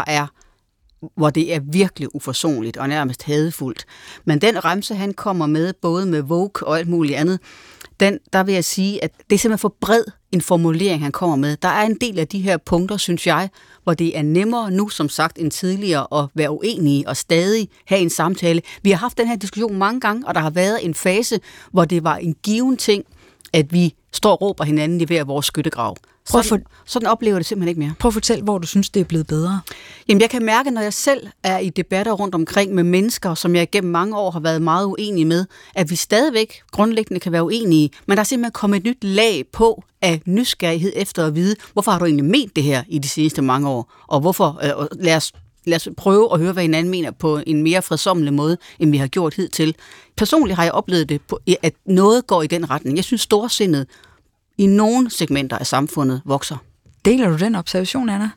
Speaker 3: hvor det er virkelig uforsonligt og nærmest hadefuldt. Men den remse, han kommer med, både med woke og alt muligt andet, der vil jeg sige, at det er simpelthen for bred en formulering, han kommer med. Der er en del af de her punkter, synes jeg, hvor det er nemmere nu, som sagt, end tidligere at være uenige og stadig have en samtale. Vi har haft den her diskussion mange gange, og der har været en fase, hvor det var en given ting, at vi står og råber hinanden i hver vores skyttegrav. Sådan oplever det simpelthen ikke mere.
Speaker 1: Prøv at fortælle, hvor du synes, det er blevet bedre.
Speaker 3: Jamen, jeg kan mærke, når jeg selv er i debatter rundt omkring med mennesker, som jeg gennem mange år har været meget uenig med, at vi stadigvæk grundlæggende kan være uenige, men der er simpelthen kommet et nyt lag på af nysgerrighed efter at vide, hvorfor har du egentlig ment det her i de seneste mange år, og hvorfor, lad os prøve at høre, hvad hinanden mener på en mere fredsommelig måde, end vi har gjort hidtil. Personligt har jeg oplevet det, at noget går i den retning. Jeg synes, storsindet i nogle segmenter af samfundet vokser.
Speaker 1: Deler du den observation, Anna?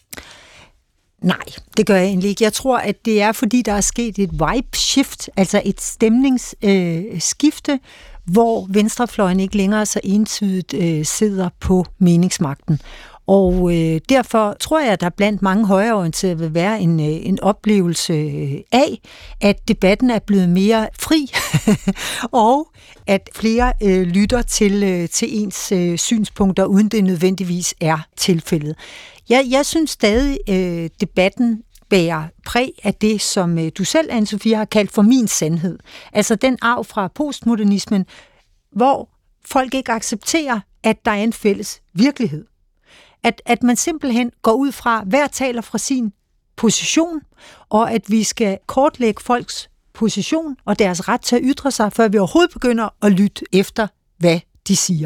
Speaker 2: Nej, det gør jeg egentlig ikke. Jeg tror, at det er, fordi der er sket et vibe-shift, altså et stemningsskifte, hvor venstrefløjen ikke længere så entydigt sidder på meningsmagten. Og derfor tror jeg, at der blandt mange højreorienterede vil være en oplevelse af, at debatten er blevet mere fri, og at flere lytter til ens synspunkter, uden det nødvendigvis er tilfældet. Jeg synes stadig, debatten bærer præg af det, som du selv, Anne-Sophie, har kaldt for min sandhed. Altså den arv fra postmodernismen, hvor folk ikke accepterer, at der er en fælles virkelighed. At man simpelthen går ud fra, hver taler fra sin position, og at vi skal kortlægge folks position og deres ret til at ytre sig, før vi overhovedet begynder at lytte efter, hvad de siger.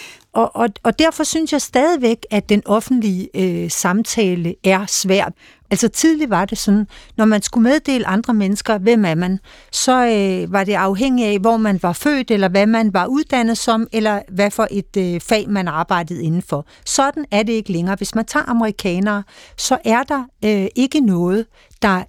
Speaker 2: Og derfor synes jeg stadigvæk, at den offentlige samtale er svær. Altså tidligt var det sådan, når man skulle meddele andre mennesker, hvem er man, så var det afhængigt af, hvor man var født, eller hvad man var uddannet som, eller hvad for et fag man arbejdede indenfor. Sådan er det ikke længere. Hvis man tager amerikanere, så er der ikke noget, der...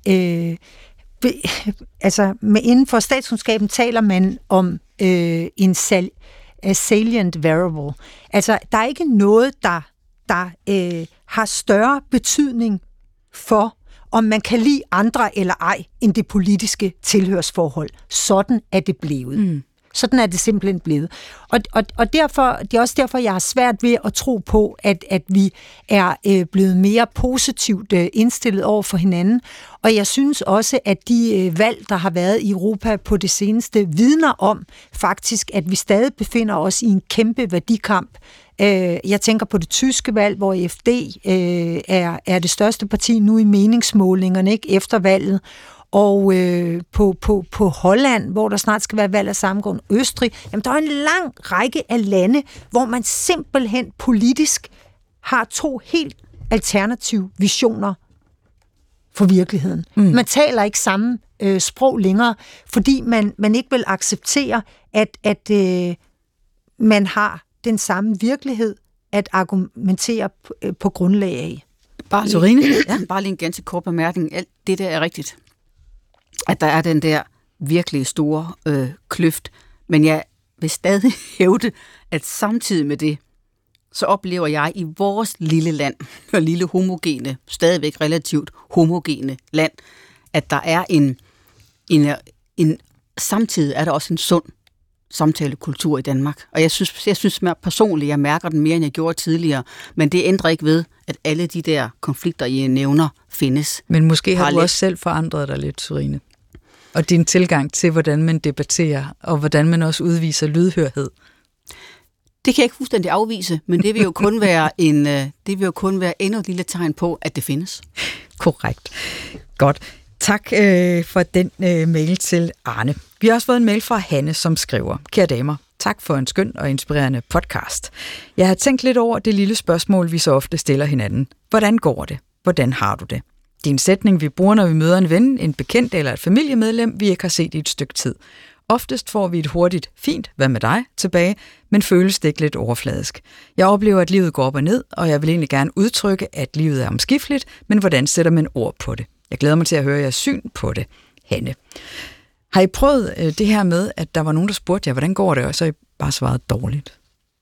Speaker 2: altså inden for statskundskaben taler man om en salient variable. Altså, der er ikke noget, der har større betydning for, om man kan lide andre eller ej, end det politiske tilhørsforhold. Sådan er det blevet. Sådan er det simpelthen blevet. Og derfor, det er også derfor, jeg har svært ved at tro på, at vi er blevet mere positivt indstillet over for hinanden. Og jeg synes også, at de valg, der har været i Europa på det seneste, vidner om faktisk, at vi stadig befinder os i en kæmpe værdikamp. Jeg tænker på det tyske valg, hvor AfD er det største parti nu i meningsmålingerne, ikke, efter valget. Og på Holland, hvor der snart skal være valg af samme grund, Østrig, jamen der er en lang række af lande, hvor man simpelthen politisk har 2 helt alternative visioner for virkeligheden. Man taler ikke samme sprog længere, fordi man ikke vil acceptere, at man har den samme virkelighed at argumentere på grundlag af.
Speaker 3: Bare lige en ganske kort bemærkning. Alt det der er rigtigt. At der er den der virkelig store kløft. Men jeg vil stadig hævde, at samtidig med det, så oplever jeg i vores lille land, og lille homogene, stadigvæk relativt homogene land, at der er en samtidig er der også en sund samtalekultur i Danmark. Og jeg synes personligt, jeg mærker den mere, end jeg gjorde tidligere. Men det ændrer ikke ved, at alle de der konflikter, I nævner, findes.
Speaker 1: Men måske har du også selv forandret dig lidt, Sørine. Og din tilgang til, hvordan man debatterer, og hvordan man også udviser lydhørhed.
Speaker 3: Det kan jeg ikke fuldstændig afvise, men det vil jo kun være endnu et lille tegn på, at det findes.
Speaker 1: Korrekt. Godt. Tak for den mail til Arne. Vi har også fået en mail fra Hanne, som skriver: Kære damer, tak for en skøn og inspirerende podcast. Jeg har tænkt lidt over det lille spørgsmål, vi så ofte stiller hinanden. Hvordan går det? Hvordan har du det? Det er en sætning, vi bruger, når vi møder en ven, en bekendt eller et familiemedlem, vi ikke har set i et stykke tid. Oftest får vi et hurtigt, fint, hvad med dig, tilbage, men føles det ikke lidt overfladisk. Jeg oplever, at livet går op og ned, og jeg vil egentlig gerne udtrykke, at livet er omskifteligt, men hvordan sætter man ord på det? Jeg glæder mig til at høre jeres syn på det, Hanne. Har I prøvet det her med, at der var nogen, der spurgte jer, hvordan går det, og så har I bare svaret dårligt?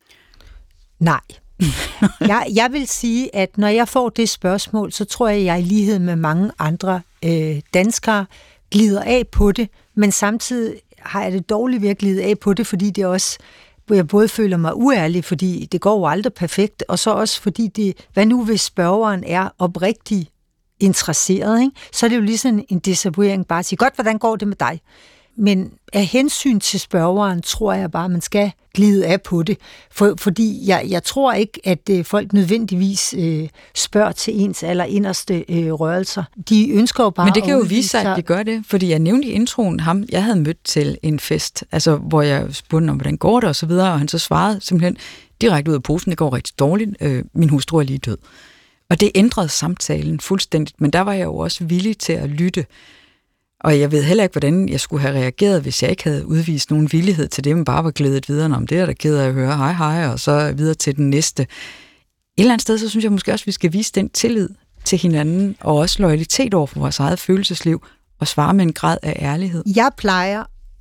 Speaker 2: Nej. Jeg vil sige, at når jeg får det spørgsmål, så tror jeg i lighed med mange andre danskere glider af på det, men samtidig har jeg det dårligt ved at glide af på det, fordi det også, jeg både føler mig uærlig, fordi det går jo aldrig perfekt, og så også fordi hvad nu hvis spørgeren er oprigtig interesseret, ikke? Så er det jo lige sådan en desavouering bare at sige, godt, hvordan går det med dig? Men af hensyn til spørgeren, tror jeg bare, man skal glide af på det. Fordi jeg tror ikke, at folk nødvendigvis spørger til ens allerinderste rørelser. De ønsker jo bare.
Speaker 1: Men det kan jo vise sig, at de gør det. Fordi jeg nævnte i introen ham, jeg havde mødt til en fest, altså hvor jeg spurgte om, hvordan går det og så videre, og han så svarede simpelthen direkte ud af posen, det går rigtig dårligt, min hustru er lige død. Og det ændrede samtalen fuldstændigt, men der var jeg jo også villig til at lytte. Og jeg ved heller ikke, hvordan jeg skulle have reageret, hvis jeg ikke havde udvist nogen villighed til det, men bare var glædet videre, om det er der ked af at høre, hej, og så videre til den næste. Et eller andet sted, så synes jeg måske også, at vi skal vise den tillid til hinanden, og også loyalitet over for vores eget følelsesliv, og svare med en grad af ærlighed.
Speaker 2: Jeg plejer,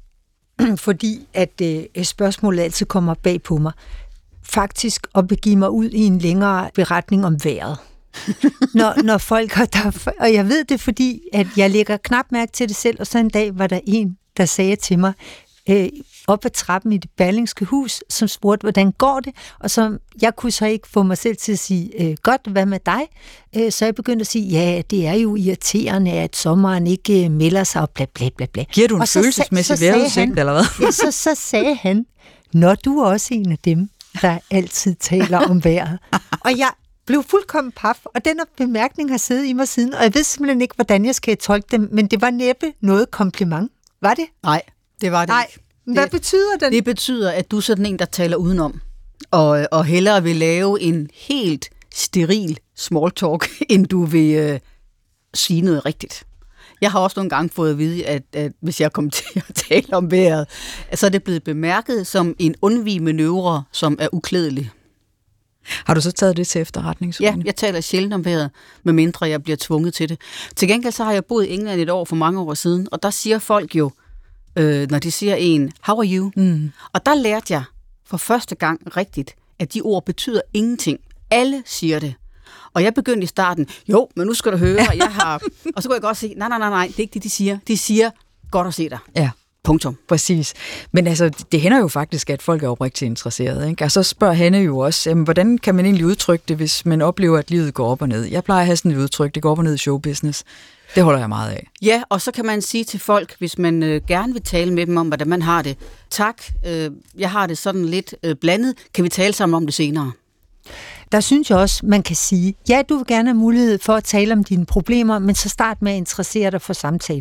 Speaker 2: fordi at spørgsmålet altid kommer bag på mig, faktisk at begive mig ud i en længere beretning om vejret. når folk og jeg ved det, fordi at jeg lægger knap mærke til det selv, og så en dag var der en, der sagde til mig, op ad trappen i det Berlingske Hus, som spurgte, hvordan går det? Og så jeg kunne så ikke få mig selv til at sige, godt, hvad med dig? Så jeg begyndte at sige, ja, det er jo irriterende, at sommeren ikke melder sig, og bla bla bla bla.
Speaker 1: Giver du en følelsesmæssig vejrudsigt, eller hvad?
Speaker 2: Så sagde han, når du er også en af dem, der altid taler om vejret. Og jeg blev fuldkommen paf, og den bemærkning har siddet i mig siden, og jeg ved simpelthen ikke, hvordan jeg skal tolke dem, men det var næppe noget kompliment. Var det?
Speaker 3: Nej, det var det ikke.
Speaker 2: Hvad betyder det?
Speaker 3: Det betyder, at du er sådan en, der taler udenom, og hellere vil lave en helt steril small talk, end du vil sige noget rigtigt. Jeg har også nogle gange fået at vide, at hvis jeg kommer til at tale om vejret, så er det blevet bemærket som en undvig manøvre, som er uklædelig.
Speaker 1: Har du så taget det til efterretning?
Speaker 3: Ja, jeg taler sjældent om vejret, medmindre jeg bliver tvunget til det. Til gengæld så har jeg boet i England et år for mange år siden, og der siger folk jo, når de siger en, how are you? Og der lærte jeg for første gang rigtigt, at de ord betyder ingenting. Alle siger det. Og jeg begyndte i starten, jo, men nu skal du høre, jeg har... Og så kunne jeg godt sige, nej, det er ikke det, de siger. De siger, godt at se dig.
Speaker 1: Ja.
Speaker 3: Punktum.
Speaker 1: Præcis. Men altså, det hænder jo faktisk, at folk er oprigtigt interesserede, ikke? Og så spørger Hanne jo også, jamen, hvordan kan man egentlig udtrykke det, hvis man oplever, at livet går op og ned? Jeg plejer at have sådan et udtryk, det går op og ned i showbusiness. Det holder jeg meget af.
Speaker 3: Ja, og så kan man sige til folk, hvis man gerne vil tale med dem om, hvordan man har det. Tak, jeg har det sådan lidt blandet. Kan vi tale sammen om det senere?
Speaker 2: Der synes jeg også, man kan sige, ja, du vil gerne have mulighed for at tale om dine problemer, men så start med at interessere dig for samtalen.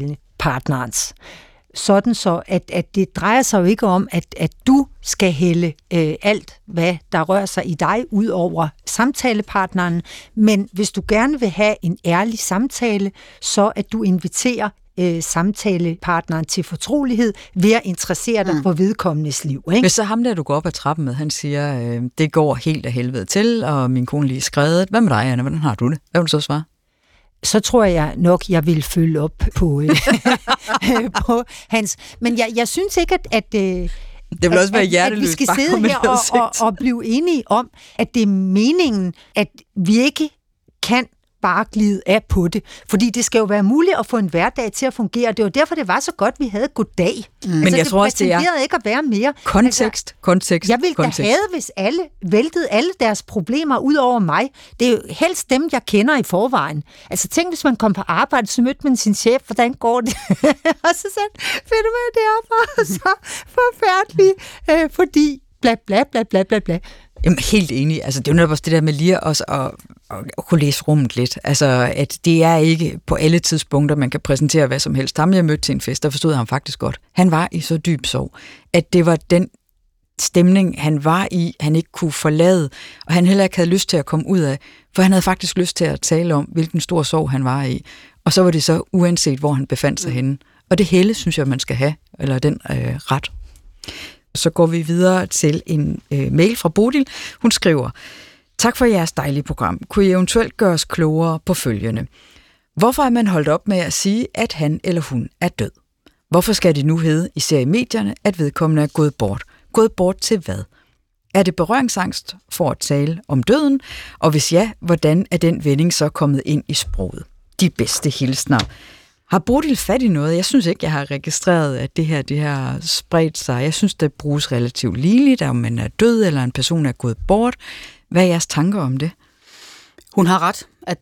Speaker 2: partnerens. Sådan så, at det drejer sig jo ikke om, at du skal hælde alt, hvad der rører sig i dig, ud over samtalepartneren, men hvis du gerne vil have en ærlig samtale, så at du inviterer samtalepartneren til fortrolighed ved at interessere dig for vedkommendes liv. Ikke?
Speaker 1: Hvis så ham der, du går op ad trappen med, han siger, det går helt af helvede til, og min kone lige skrevet. Hvad med dig, Anna? Hvordan har du det? Hvad vil du så svare?
Speaker 2: Så tror jeg nok, jeg vil følge op på, på hans... Men jeg synes ikke, at det
Speaker 1: vil også være hjerteløst.
Speaker 2: At vi skal sidde her og blive enige om, at det er meningen, at vi ikke kan bare glide af på det. Fordi det skal jo være muligt at få en hverdag til at fungere. Det var derfor, det var så godt, vi havde goddag.
Speaker 1: Men jeg tror også, det er
Speaker 2: ikke at være mere.
Speaker 1: Kontekst.
Speaker 2: Jeg ville da have, hvis alle væltede alle deres problemer ud over mig. Det er jo helst dem, jeg kender i forvejen. Altså tænk, hvis man kom på arbejde, så mødte man sin chef, hvordan går det? Og så sagde finder man, det er bare så forfærdeligt, fordi bla bla bla bla bla bla.
Speaker 1: Jamen, helt enig. Altså, det er jo netop også det der med lige også at kunne læse rummet lidt. Altså, at det er ikke på alle tidspunkter, man kan præsentere hvad som helst. Ham jeg mødte til en fest, der forstod han faktisk godt. Han var i så dyb sorg, at det var den stemning, han var i, han ikke kunne forlade, og han heller ikke havde lyst til at komme ud af, for han havde faktisk lyst til at tale om, hvilken stor sorg han var i. Og så var det så uanset, hvor han befandt sig henne. Og det hele, synes jeg, man skal have, eller den ret. Så går vi videre til en mail fra Bodil. Hun skriver, tak for jeres dejlige program. Kunne I eventuelt gøre os klogere på følgende? Hvorfor er man holdt op med at sige, at han eller hun er død? Hvorfor skal det nu hedde, især i medierne, at vedkommende er gået bort? Gået bort til hvad? Er det berøringsangst for at tale om døden? Og hvis ja, hvordan er den vending så kommet ind i sproget? De bedste hilsner. Har Bodil fat i noget? Jeg synes ikke, jeg har registreret, at det har spredt sig. Jeg synes, det bruges relativt ligeligt, om man er død, eller en person er gået bort. Hvad er jeres tanker om det?
Speaker 3: Hun har ret, at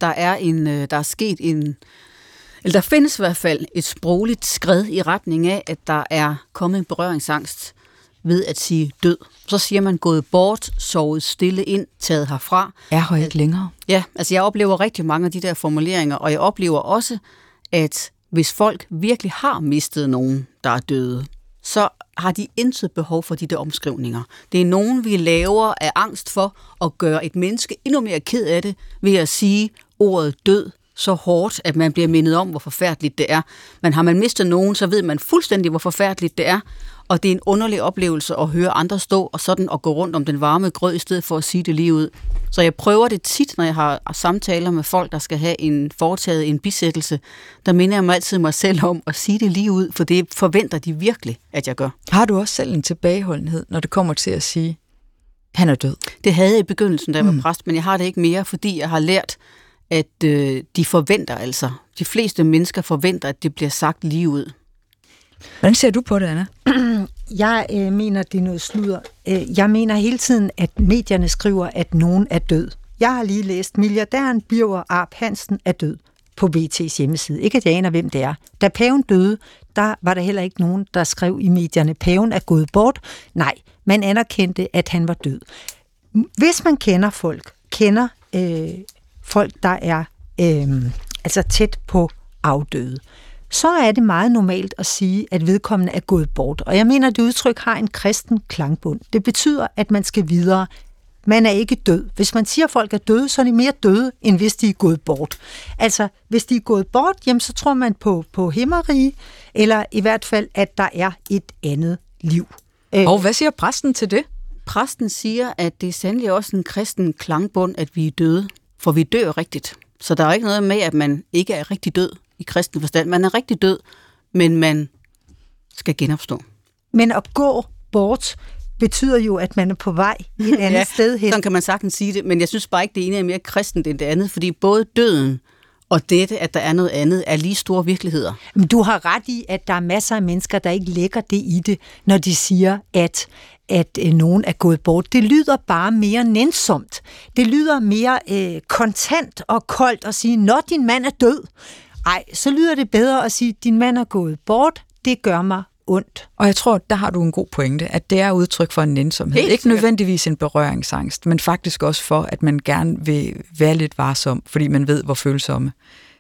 Speaker 3: der findes i hvert fald et sprogligt skred i retning af, at der er kommet en berøringsangst ved at sige død. Så siger man gået bort, sovet stille ind, taget herfra.
Speaker 1: Er her ikke længere?
Speaker 3: Ja, altså jeg oplever rigtig mange af de der formuleringer, og jeg oplever også, at hvis folk virkelig har mistet nogen, der er døde, så har de intet behov for de der omskrivninger. Det er nogen, vi laver af angst for at gøre et menneske endnu mere ked af det, ved at sige ordet død så hårdt, at man bliver mindet om, hvor forfærdeligt det er. Men har man mistet nogen, så ved man fuldstændig, hvor forfærdeligt det er, og det er en underlig oplevelse at høre andre stå og sådan og gå rundt om den varme grød, i stedet for at sige det lige ud. Så jeg prøver det tit, når jeg har samtaler med folk, der skal have foretaget en bisættelse. Der minder jeg mig altid mig selv om at sige det lige ud, for det forventer de virkelig, at jeg gør.
Speaker 1: Har du også selv en tilbageholdenhed, når det kommer til at sige, han er død?
Speaker 3: Det havde jeg i begyndelsen, da jeg var præst, men jeg har det ikke mere, fordi jeg har lært, at de forventer altså. De fleste mennesker forventer, at det bliver sagt lige ud.
Speaker 1: Hvordan ser du på det, Anna?
Speaker 2: Jeg mener, det er noget sludder. Jeg mener hele tiden, at medierne skriver, at nogen er død. Jeg har lige læst, milliardæren Birger Arp Hansen er død på BT's hjemmeside. Ikke at jeg aner, hvem det er. Da paven døde, der var der heller ikke nogen, der skrev i medierne, paven er gået bort. Nej, man anerkendte, at han var død. Hvis man kender folk, der er altså tæt på afdøde, så er det meget normalt at sige, at vedkommende er gået bort. Og jeg mener, at det udtryk har en kristen klangbund. Det betyder, at man skal videre. Man er ikke død. Hvis man siger, at folk er døde, så er de mere døde, end hvis de er gået bort. Altså, hvis de er gået bort, jamen, så tror man på himmerige, eller i hvert fald, at der er et andet liv.
Speaker 1: Og hvad siger præsten til det?
Speaker 3: Præsten siger, at det er sandelig også en kristen klangbund, at vi er døde. For vi dør rigtigt. Så der er ikke noget med, at man ikke er rigtig død i kristen forstand. Man er rigtig død, men man skal genopstå.
Speaker 2: Men at gå bort betyder jo, at man er på vej et andet sted hen.
Speaker 3: Sådan kan man sagtens sige det, men jeg synes bare ikke, det ene er mere kristent end det andet, fordi både døden og dette, at der er noget andet, er lige store virkeligheder.
Speaker 2: Men du har ret i, at der er masser af mennesker, der ikke lægger det i det, når de siger, at nogen er gået bort. Det lyder bare mere nænsomt. Det lyder mere kontant og koldt at sige, når din mand er død. Ej, så lyder det bedre at sige, din mand er gået bort. Det gør mig ondt.
Speaker 1: Og jeg tror, der har du en god pointe, at det er udtryk for en nænsomhed.
Speaker 3: Helt
Speaker 1: ikke nødvendigvis en berøringsangst, men faktisk også for, at man gerne vil være lidt varsom, fordi man ved, hvor følsomme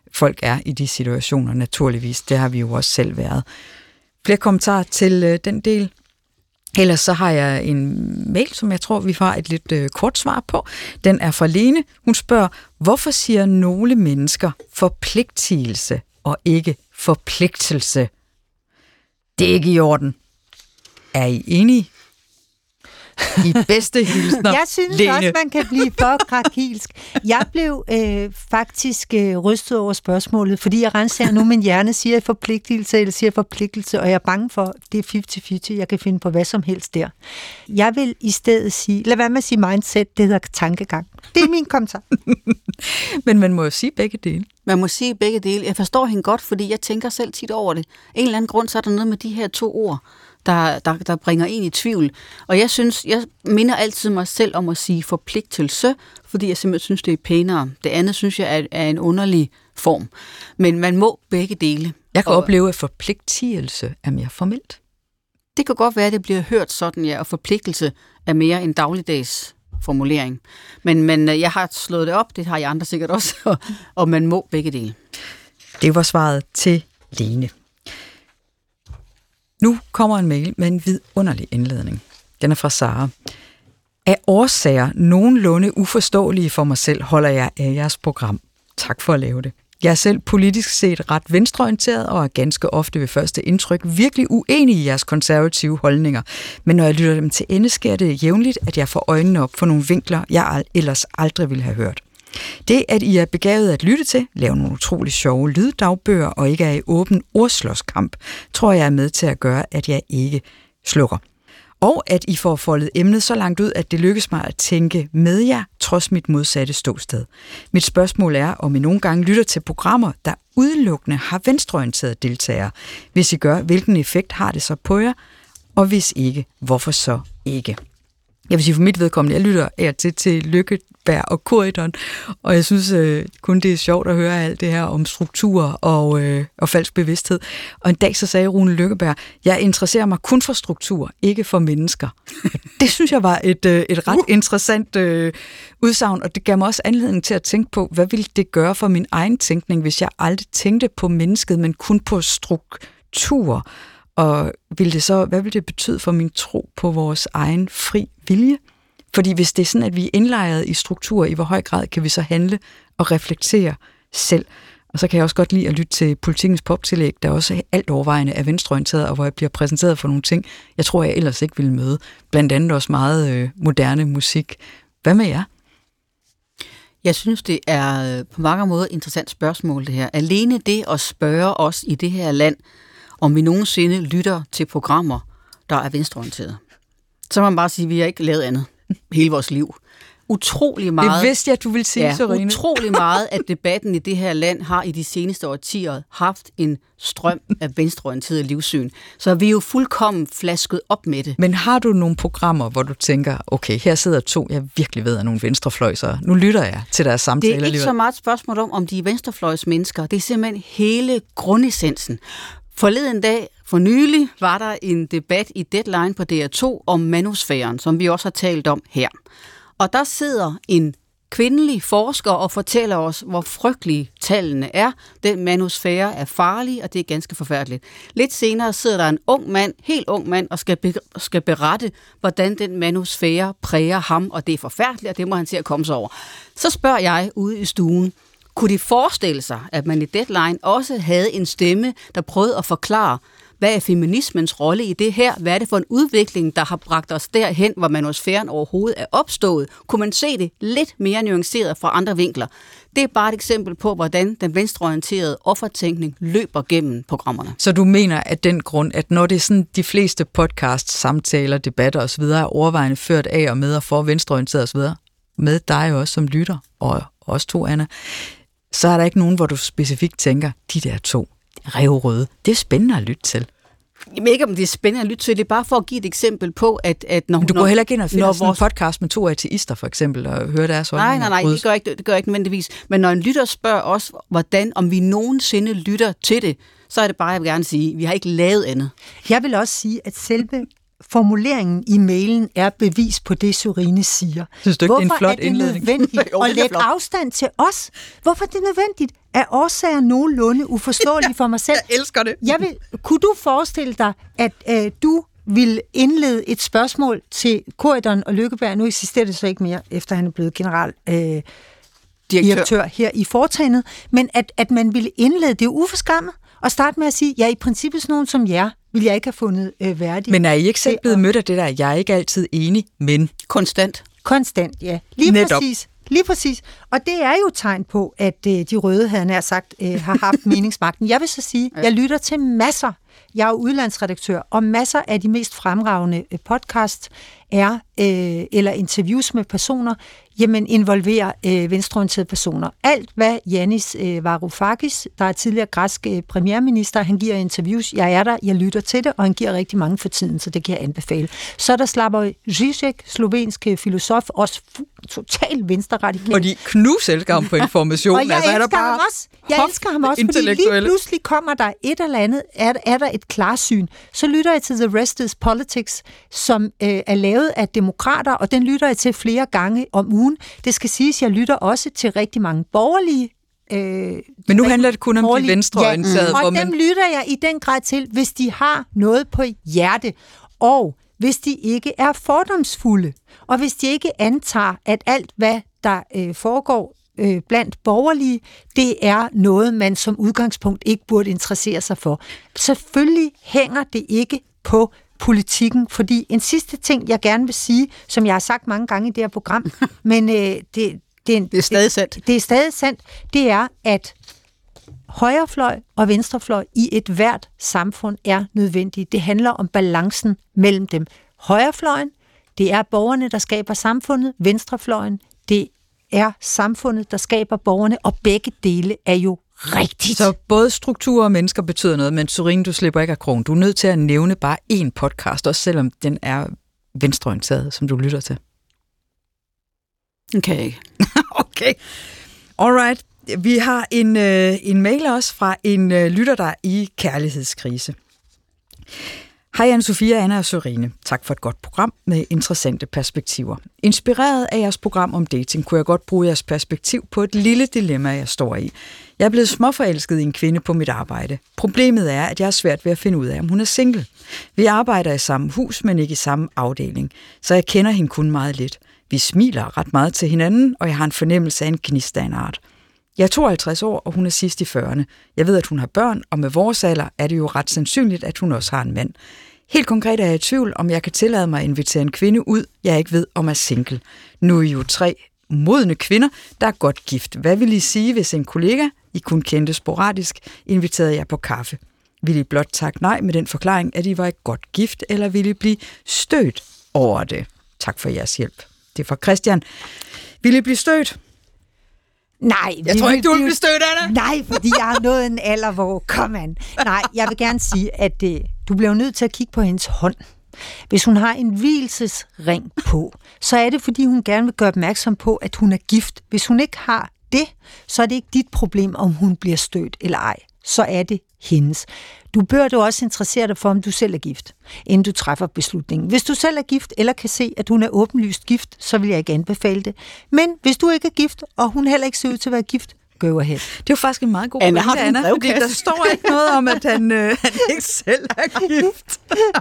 Speaker 1: folk er i de situationer, naturligvis. Det har vi jo også selv været. Flere kommentarer til den del. Ellers så har jeg en mail, som jeg tror, vi får et lidt kort svar på. Den er fra Lene. Hun spørger, hvorfor siger nogle mennesker forpligtelse og ikke forpligtelse? Det er ikke i orden. Er I enige? I bedste hilsner,
Speaker 2: Jeg synes
Speaker 1: Lene.
Speaker 2: også, man kan blive for krakilsk. Jeg blev faktisk rystet over spørgsmålet, fordi jeg renser nu min hjerne, siger jeg forpligtelse eller siger forpligtelse, og jeg er bange for, det er 50-50, jeg kan finde på hvad som helst der. Jeg vil i stedet sige, lad være med at sige mindset, det hedder tankegang. Det er min kommentar.
Speaker 1: Men man må jo sige begge dele.
Speaker 3: Man må sige begge dele. Jeg forstår hende godt, fordi jeg tænker selv tit over det. En eller anden grund, så er der noget med de her 2 ord, der bringer en i tvivl. Og jeg minder altid mig selv om at sige forpligtelse, fordi jeg simpelthen synes, det er pænere. Det andet synes jeg er en underlig form. Men man må begge dele.
Speaker 1: Jeg kan opleve, at forpligtelse er mere formelt.
Speaker 3: Det kan godt være, at det bliver hørt sådan, ja, og forpligtelse er mere en dagligdags formulering. Men jeg har slået det op, det har I andre sikkert også, og man må begge dele.
Speaker 1: Det var svaret til Lene. Nu kommer en mail med en vidunderlig indledning. Den er fra Sara. Af årsager nogenlunde uforståelige for mig selv, holder jeg af jeres program. Tak for at lave det. Jeg er selv politisk set ret venstreorienteret og er ganske ofte ved første indtryk virkelig uenig i jeres konservative holdninger. Men når jeg lytter dem til ende, sker det jævnligt, at jeg får øjnene op for nogle vinkler, jeg ellers aldrig ville have hørt. Det, at I er begavet at lytte til, lave nogle utrolig sjove lyddagbøger og ikke er i åben ordslåskamp, tror jeg er med til at gøre, at jeg ikke slukker. Og at I får foldet emnet så langt ud, at det lykkes mig at tænke med jer, trods mit modsatte ståsted. Mit spørgsmål er, om I nogle gange lytter til programmer, der udelukkende har venstreorienterede deltagere. Hvis I gør, hvilken effekt har det så på jer? Og hvis ikke, hvorfor så ikke? Jeg vil sige for mit vedkommende, jeg lytter til Løkkeberg og Corydon, og jeg synes kun det er sjovt at høre alt det her om struktur og falsk bevidsthed. Og en dag så sagde Rune Løkkeberg, jeg interesserer mig kun for struktur, ikke for mennesker. Det synes jeg var et ret interessant udsagn, og det gav mig også anledning til at tænke på, hvad ville det gøre for min egen tænkning, hvis jeg aldrig tænkte på mennesket, men kun på struktur. Og hvad vil det betyde for min tro på vores egen fri vilje? Fordi hvis det er sådan, at vi er indlejret i strukturer, i hvor høj grad kan vi så handle og reflektere selv? Og så kan jeg også godt lide at lytte til Politikens poptillæg, der også alt overvejende er venstreorienteret, og hvor jeg bliver præsenteret for nogle ting, jeg tror, jeg ellers ikke ville møde. Blandt andet også meget moderne musik. Hvad med jer?
Speaker 3: Jeg synes, det er på mange måder et interessant spørgsmål, det her. Alene det at spørge os i det her land, om vi nogensinde lytter til programmer, der er venstreorienterede. Så må man bare sige, at vi har ikke lavet andet hele vores liv. Utrolig meget.
Speaker 1: Det vidste jeg, at du ville sige, Sørine.
Speaker 3: Utrolig meget, at debatten i det her land har i de seneste årtier haft en strøm af venstreorienterede livssyn. Så vi er jo fuldkommen flasket op med det.
Speaker 1: Men har du nogle programmer, hvor du tænker, okay, her sidder 2, jeg virkelig ved, er nogle venstrefløjsere. Nu lytter jeg til deres samtaler.
Speaker 3: Det er ikke så meget et spørgsmål om de er venstrefløjsmennesker. Det er simpelthen hele grundessensen. Forleden dag, for nylig, var der en debat i Deadline på DR2 om manusfæren, som vi også har talt om her. Og der sidder en kvindelig forsker og fortæller os, hvor frygtelige tallene er. Den manusfære er farlig, og det er ganske forfærdeligt. Lidt senere sidder der en ung mand, helt ung mand, og skal berette, hvordan den manusfære præger ham, og det er forfærdeligt, og det må han til at komme sig over. Så spørger jeg ude i stuen, kunne de forestille sig, at man i Deadline også havde en stemme, der prøvede at forklare, hvad er feminismens rolle i det her? Hvad er det for en udvikling, der har bragt os derhen, hvor manusfæren overhovedet er opstået? Kunne man se det lidt mere nuanceret fra andre vinkler? Det er bare et eksempel på, hvordan den venstreorienterede offertænkning løber gennem programmerne.
Speaker 1: Så du mener, at den grund, at når det er sådan, de fleste podcasts, samtaler, debatter osv. er overvejende ført af og med og for venstreorienteret osv., med dig også som lytter, og også 2, Anna, så er der ikke nogen, hvor du specifikt tænker, de der 2, rævrøde, det er spændende at lytte til.
Speaker 3: Jamen ikke, om det er spændende at lytte til, det er bare for at give et eksempel på, at når...
Speaker 1: Men du går heller ikke ind og finder sådan en podcast med 2 ateister, for eksempel, og høre deres holdninger.
Speaker 3: Nej, det gør ikke nødvendigvis. Men når en lytter spørger os, om vi nogensinde lytter til det, så er det bare, jeg vil gerne sige, vi har ikke lavet andet.
Speaker 2: Jeg vil også sige, at selve formuleringen i mailen er bevis på det, Sørine siger.
Speaker 1: Synes du ikke, det er en flot
Speaker 2: indledning? Hvorfor er det nødvendigt at lægge afstand til os? Hvorfor er det nødvendigt? Er årsager nogenlunde uforståelige for mig selv?
Speaker 1: Jeg elsker det.
Speaker 2: Kunne du forestille dig, at du vil indlede et spørgsmål til Corydon og Lykkeberg? Nu eksisterer det så ikke mere, efter han er blevet generaldirektør her i foretagendet, men at man ville indlede, det er jo uforskammet, og starte med at sige, ja, i princippet sådan nogen som jer, vil jeg ikke have fundet værdig.
Speaker 1: Men er I ikke selv blevet mødt af det der, jeg er ikke altid enig, men...
Speaker 2: Konstant, ja. Lige præcis. Og det er jo et tegn på, at de røde, havde nær sagt, har haft meningsmagten. Jeg vil så sige, jeg lytter til masser. Jeg er jo udlandsredaktør, og masser af de mest fremragende podcasts er, eller interviews med personer, jamen involverer venstreorienterede personer. Alt hvad Yanis Varoufakis, der er tidligere græsk premierminister, han giver interviews, jeg er der, jeg lytter til det, og han giver rigtig mange for tiden, så det kan jeg anbefale. Så er der Slavoj Žižek, slovenske filosof, også total venstreradikal.
Speaker 1: Og de elsker ham på information.
Speaker 2: Og jeg elsker ham også, fordi lige pludselig kommer der et eller andet, er der et klarsyn. Så lytter jeg til The Rest is Politics, som er lavet af demokrater, og den lytter jeg til flere gange om ugen. Det skal siges, jeg lytter også til rigtig mange borgerlige.
Speaker 1: Men nu handler det kun om de venstreorienterede.
Speaker 2: Og dem lytter jeg i den grad til, hvis de har noget på hjerte, og hvis de ikke er fordomsfulde, og hvis de ikke antager, at alt, hvad der foregår blandt borgerlige, det er noget, man som udgangspunkt ikke burde interessere sig for. Selvfølgelig hænger det ikke på politikken, fordi en sidste ting, jeg gerne vil sige, som jeg har sagt mange gange i det her program, men det er stadig sandt. Det er stadig sandt, det er, at højrefløj og venstrefløj i et hvert samfund er nødvendige. Det handler om balancen mellem dem. Højrefløjen, det er borgerne, der skaber samfundet. Venstrefløjen, det er samfundet, der skaber borgerne, og begge dele er jo rigtigt.
Speaker 1: Så både strukturer og mennesker betyder noget, men Sørine, du slipper ikke af krogen. Du er nødt til at nævne bare én podcast, også selvom den er venstreorienteret, som du lytter til.
Speaker 3: Okay.
Speaker 1: Okay. Alright. Vi har en mail også fra en lytter, der er i kærlighedskrise. Hej Anne-Sophie, Anna og Sørine. Tak for et godt program med interessante perspektiver. Inspireret af jeres program om dating, kunne jeg godt bruge jeres perspektiv på et lille dilemma, jeg står i. Jeg er blevet småforelsket i en kvinde på mit arbejde. Problemet er, at jeg er svært ved at finde ud af, om hun er single. Vi arbejder i samme hus, men ikke i samme afdeling, så jeg kender hende kun meget lidt. Vi smiler ret meget til hinanden, og jeg har en fornemmelse af en gnist af en art. Jeg er 52 år, og hun er sidst i 40'erne. Jeg ved, at hun har børn, og med vores alder er det jo ret sandsynligt, at hun også har en mand. Helt konkret er jeg i tvivl, om jeg kan tillade mig at invitere en kvinde ud, jeg ikke ved, om er single. Nu er I jo 3 modne kvinder, der er godt gift. Hvad vil I sige, hvis en kollega, I kun kendte sporadisk, inviterede jer på kaffe? Vil I blot takke nej med den forklaring, at I var ikke godt gift, eller vil I blive stødt over det? Tak for jeres hjælp. Det er fra Christian. Vil I blive stødt?
Speaker 2: Nej.
Speaker 1: Jeg tror ikke, du vil blive stødt, Anna.
Speaker 2: Nej, fordi jeg har nået en alder, hvor... Kom an. Nej, jeg vil gerne sige, at du bliver nødt til at kigge på hendes hånd. Hvis hun har en vielsesring på, så er det, fordi hun gerne vil gøre opmærksom på, at hun er gift. Hvis hun ikke har det, så er det ikke dit problem, om hun bliver stødt eller ej. Så er det hendes. Du bør du også interessere dig for, om du selv er gift, inden du træffer beslutningen. Hvis du selv er gift, eller kan se, at hun er åbenlyst gift, så vil jeg ikke anbefale det. Men hvis du ikke er gift, og hun heller ikke ser ud til at være gift, go ahead.
Speaker 1: Det er jo faktisk en meget god pointe, Anna, fordi der står ikke noget om, at han ikke selv er gift.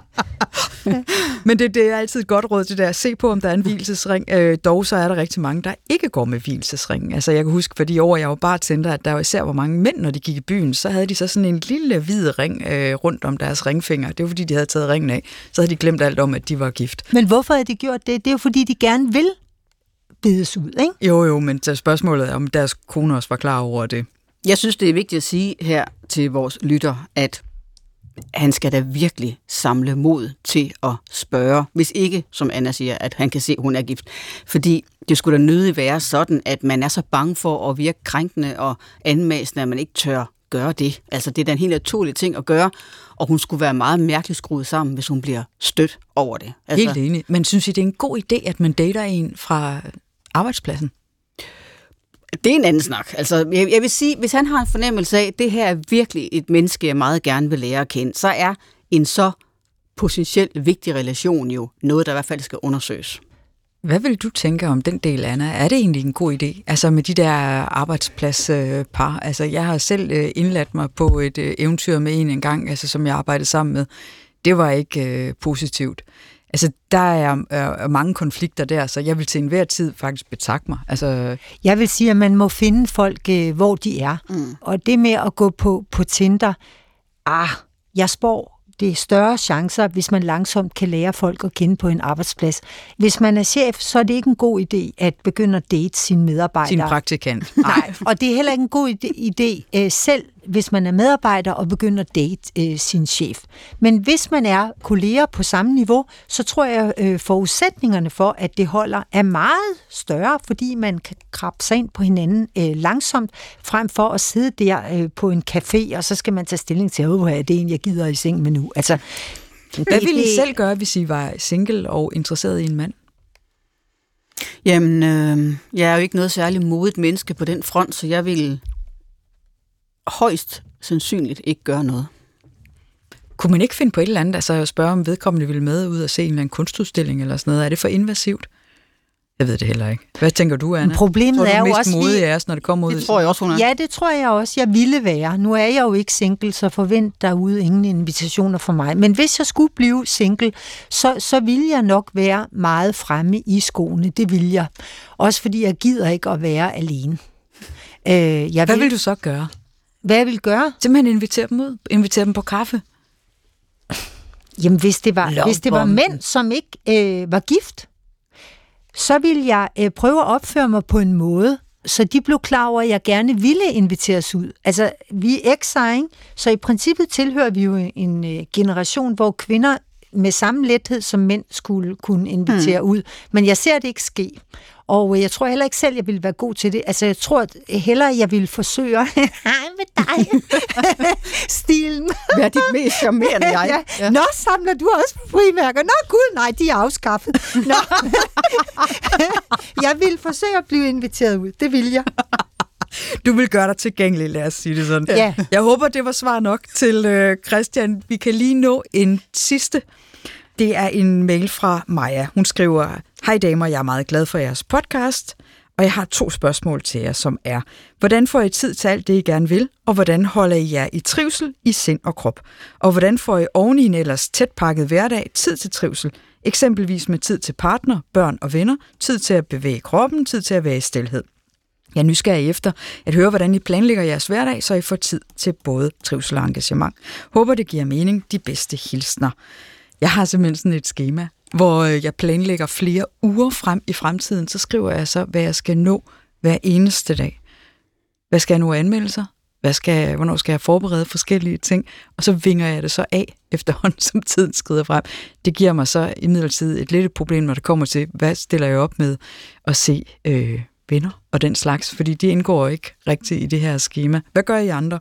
Speaker 1: Men det er altid et godt råd til det at se på, om der er en vielsesring. Dog så er der rigtig mange, der ikke går med vielsesring. Altså jeg kan huske, for de år, jeg var bartender, at der var især hvor mange mænd, når de gik i byen, så havde de så sådan en lille hvid ring rundt om deres ringfinger. Det var fordi, de havde taget ringen af. Så havde de glemt alt om, at de var gift.
Speaker 2: Men hvorfor havde de gjort det? Det er jo fordi, de gerne vil bides ud, ikke?
Speaker 1: Jo, men spørgsmålet er, om deres kone også var klar over det.
Speaker 3: Jeg synes, det er vigtigt at sige her til vores lytter, at han skal da virkelig samle mod til at spørge, hvis ikke, som Anna siger, at han kan se, at hun er gift. Fordi det skulle da nødig være sådan, at man er så bange for at virke krænkende og anmasende, at man ikke tør gøre det. Altså, det er da en helt naturlig ting at gøre, og hun skulle være meget mærkeligt skruet sammen, hvis hun bliver stødt over det. Altså,
Speaker 1: helt enig. Men synes I, det er en god idé, at man dater en fra arbejdspladsen?
Speaker 3: Det er en anden snak. Altså, jeg vil sige, hvis han har en fornemmelse af, at det her er virkelig et menneske, jeg meget gerne vil lære at kende, så er en så potentielt vigtig relation jo noget, der i hvert fald skal undersøges.
Speaker 1: Hvad vil du tænke om den del, Anna? Er det egentlig en god idé? Altså med de der arbejdspladspar. Altså jeg har selv indladt mig på et eventyr med en gang, altså som jeg arbejdede sammen med. Det var ikke positivt. Altså der er mange konflikter der, så jeg vil til enhver tid faktisk betakke mig. Altså
Speaker 2: jeg vil sige, at man må finde folk, hvor de er. Og det med at gå på Tinder, jeg spår, det er større chancer, hvis man langsomt kan lære folk at kende på en arbejdsplads. Hvis man er chef, så er det ikke en god idé at begynde at date sine medarbejdere.
Speaker 1: Sin praktikant.
Speaker 2: Nej, og det er heller ikke en god idé selv, hvis man er medarbejder og begynder at date sin chef. Men hvis man er kolleger på samme niveau, så tror jeg, forudsætningerne for, at det holder, er meget større, fordi man kan krabbe sig ind på hinanden langsomt, frem for at sidde der på en café, og så skal man tage stilling til, hvad er det egentlig, jeg gider i seng med nu. Altså,
Speaker 1: hvad ville I selv gøre, hvis I var single og interesseret i en mand?
Speaker 3: Jamen, jeg er jo ikke noget særligt modigt menneske på den front, så jeg vil højst sandsynligt ikke gøre noget.
Speaker 1: Kunne man ikke finde på et eller andet, altså at spørge, om vedkommende ville med ud og se en eller anden kunstudstilling eller sådan noget? Er det for invasivt? Jeg ved det heller ikke. Hvad tænker du, Anna?
Speaker 2: Problemet er jo også
Speaker 1: modige af os, når det kommer ud.
Speaker 3: Det tror jeg også, hun er.
Speaker 2: Ja, det tror jeg også, jeg ville være. Nu er jeg jo ikke single, så forvent derude ingen invitationer fra mig. Men hvis jeg skulle blive single, så ville jeg nok være meget fremme i skoene. Det vil jeg. Også fordi jeg gider ikke at være alene.
Speaker 1: Hvad vil du så gøre?
Speaker 2: Hvad jeg vil gøre?
Speaker 1: Simpelthen invitere dem ud. Invitere dem på kaffe.
Speaker 2: Jamen, hvis det var mænd, som ikke var gift, så ville jeg prøve at opføre mig på en måde, så de blev klar over, at jeg gerne ville inviteres ud. Altså, vi er X'er, ikke? Så i princippet tilhører vi jo en generation, hvor kvinder med samme lethed som mænd skulle kunne invitere ud. Men jeg ser det ikke ske. Og jeg tror heller ikke selv, jeg ville være god til det. Altså, jeg tror hellere, jeg ville forsøge at med dig. Stilen.
Speaker 3: Hvad er dit mest charmerende jeg?
Speaker 2: Ja. Nå, samler du også på frimærker? Nå, gud, nej, de er afskaffet. Nå. Jeg ville forsøge at blive inviteret ud. Det vil jeg.
Speaker 1: Du vil gøre dig tilgængelig, lad os sige det sådan.
Speaker 2: Ja.
Speaker 1: Jeg håber, det var svar nok til Christian. Vi kan lige nå en sidste. Det er en mail fra Maja. Hun skriver: Hej damer, jeg er meget glad for jeres podcast, og jeg har 2 spørgsmål til jer, som er: hvordan får I tid til alt det, I gerne vil, og hvordan holder I jer i trivsel i sind og krop? Og hvordan får I oven i en ellers tæt pakket hverdag tid til trivsel? Eksempelvis med tid til partner, børn og venner, tid til at bevæge kroppen, tid til at være i stilhed. Jeg er nysgerrig efter at høre, hvordan I planlægger jeres hverdag, så I får tid til både trivsel og engagement. Håber, det giver mening. De bedste hilsner. Jeg har simpelthen sådan et skema, hvor jeg planlægger flere uger frem i fremtiden. Så skriver jeg så, hvad jeg skal nå hver eneste dag. Hvad skal jeg nå anmeldelser? Hvornår skal jeg forberede forskellige ting? Og så vinger jeg det så af efterhånden, som tiden skrider frem. Det giver mig så imidlertid et lidt problem, når det kommer til, hvad stiller jeg op med at se venner og den slags, fordi de indgår ikke rigtigt i det her skema. Hvad gør I andre?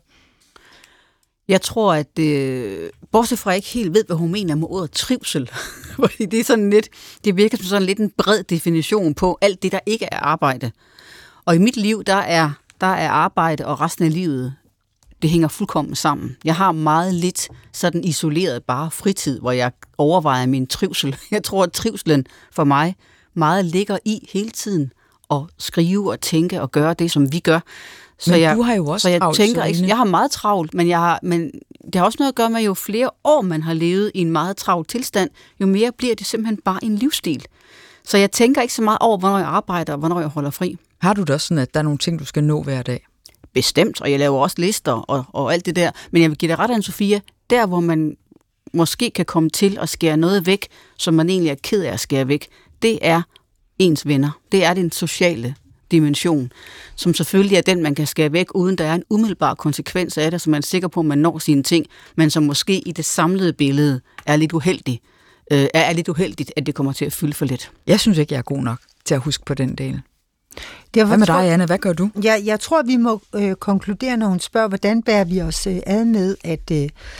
Speaker 3: Jeg tror, at bortset fra ikke helt ved, hvad hun mener med ordet trivsel, fordi det er sådan lidt, det virker som sådan lidt en bred definition på alt det, der ikke er arbejde. Og i mit liv, der er arbejde og resten af livet, det hænger fuldkommen sammen. Jeg har meget lidt sådan isoleret bare fritid, hvor jeg overvejer min trivsel. Jeg tror, at trivselen for mig meget ligger i hele tiden at skrive og tænke og gøre det, som vi gør.
Speaker 1: Så du har jo også travlt.
Speaker 3: Jeg har meget travlt, men det har også noget at gøre med, jo flere år man har levet i en meget travl tilstand, jo mere bliver det simpelthen bare en livsstil. Så jeg tænker ikke så meget over, hvornår jeg arbejder og hvornår jeg holder fri.
Speaker 1: Har du da også sådan, at der er nogle ting, du skal nå hver dag?
Speaker 3: Bestemt, og jeg laver også lister og alt det der. Men jeg vil give dig ret, Anne-Sophia, der hvor man måske kan komme til at skære noget væk, som man egentlig er ked af at skære væk, det er ens venner. Det er den sociale dimension, som selvfølgelig er den, man kan skære væk, uden der er en umiddelbar konsekvens af det, så man er sikker på, at man når sine ting, men som måske i det samlede billede er lidt uheldigt, at det kommer til at fylde for lidt.
Speaker 1: Jeg synes ikke, jeg er god nok til at huske på den del. Hvad med dig, Anna? Hvad gør du?
Speaker 2: Jeg tror, vi må konkludere, når hun spørger, hvordan bærer vi os ad med at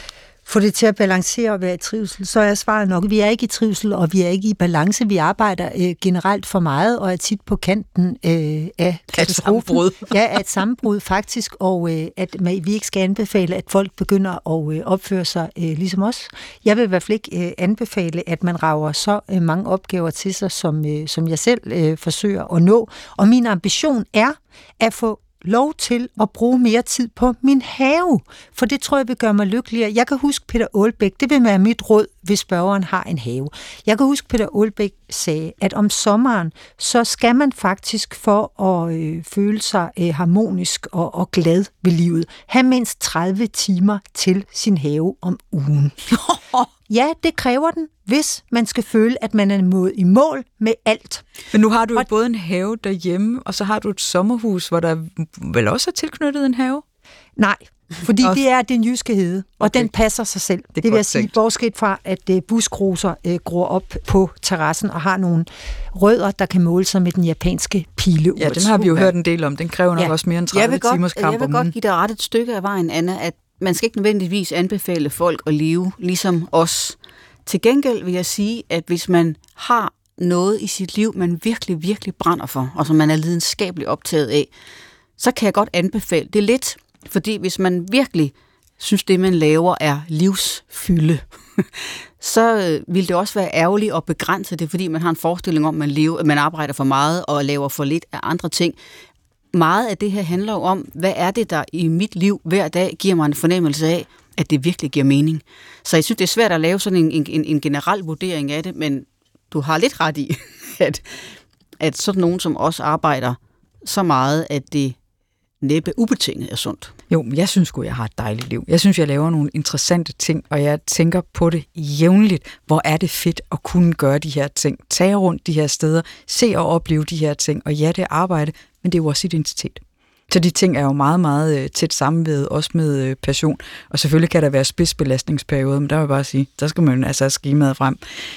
Speaker 2: få det til at balancere og være i trivsel, så er svaret nok, vi er ikke i trivsel, og vi er ikke i balance. Vi arbejder generelt for meget, og er tit på kanten af katastrofen. Ja, af et sammenbrud faktisk, og at vi ikke skal anbefale, at folk begynder at opføre sig ligesom os. Jeg vil i hvert fald ikke anbefale, at man rager så mange opgaver til sig, som jeg selv forsøger at nå. Og min ambition er at få lov til at bruge mere tid på min have, for det tror jeg vil gøre mig lykkeligere. Jeg kan huske Peter Aalbæk, det vil være mit råd, hvis spørgeren har en have. Jeg kan huske Peter Aalbæk sagde, at om sommeren, så skal man faktisk for at føle sig harmonisk og glad ved livet, have mindst 30 timer til sin have om ugen. Ja, det kræver den, hvis man skal føle, at man er nået i mål med alt.
Speaker 1: Men nu har du jo både en have derhjemme, og så har du et sommerhus, hvor der vel også er tilknyttet en have?
Speaker 2: Nej, fordi det er den jyske hede, og okay. Den passer sig selv. Det vil jeg sige, bortset fra, at buskroser gror op på terrassen og har nogle rødder, der kan måle sig med den japanske pileurt.
Speaker 1: Ja, den har vi jo hørt en del om. Den kræver nok også mere end 30 timers kamp.
Speaker 3: Jeg vil godt give dig ret et stykke af vejen, Anna, at man skal ikke nødvendigvis anbefale folk at leve ligesom os. Til gengæld vil jeg sige, at hvis man har noget i sit liv, man virkelig, virkelig brænder for, og som man er lidenskabeligt optaget af, så kan jeg godt anbefale det lidt. Fordi hvis man virkelig synes, det man laver er livsfylde, så vil det også være ærgerligt at begrænse det, fordi man har en forestilling om, at man arbejder for meget og laver for lidt af andre ting. Meget af det her handler jo om, hvad er det, der i mit liv hver dag giver mig en fornemmelse af, at det virkelig giver mening. Så jeg synes, det er svært at lave sådan en generel vurdering af det, men du har lidt ret i, at sådan nogen som os arbejder så meget, at det næppe ubetinget er sundt.
Speaker 1: Jo, men jeg synes sgu, jeg har et dejligt liv. Jeg synes, jeg laver nogle interessante ting, og jeg tænker på det jævnligt. Hvor er det fedt at kunne gøre de her ting. Tage rundt de her steder, se og opleve de her ting. Og ja, det er arbejde, men det er jo også identitet. Så de ting er jo meget, meget tæt sammenvævet, også med passion. Og selvfølgelig kan der være spidsbelastningsperioder, men der vil jeg bare sige, der skal man altså have skemaet frem.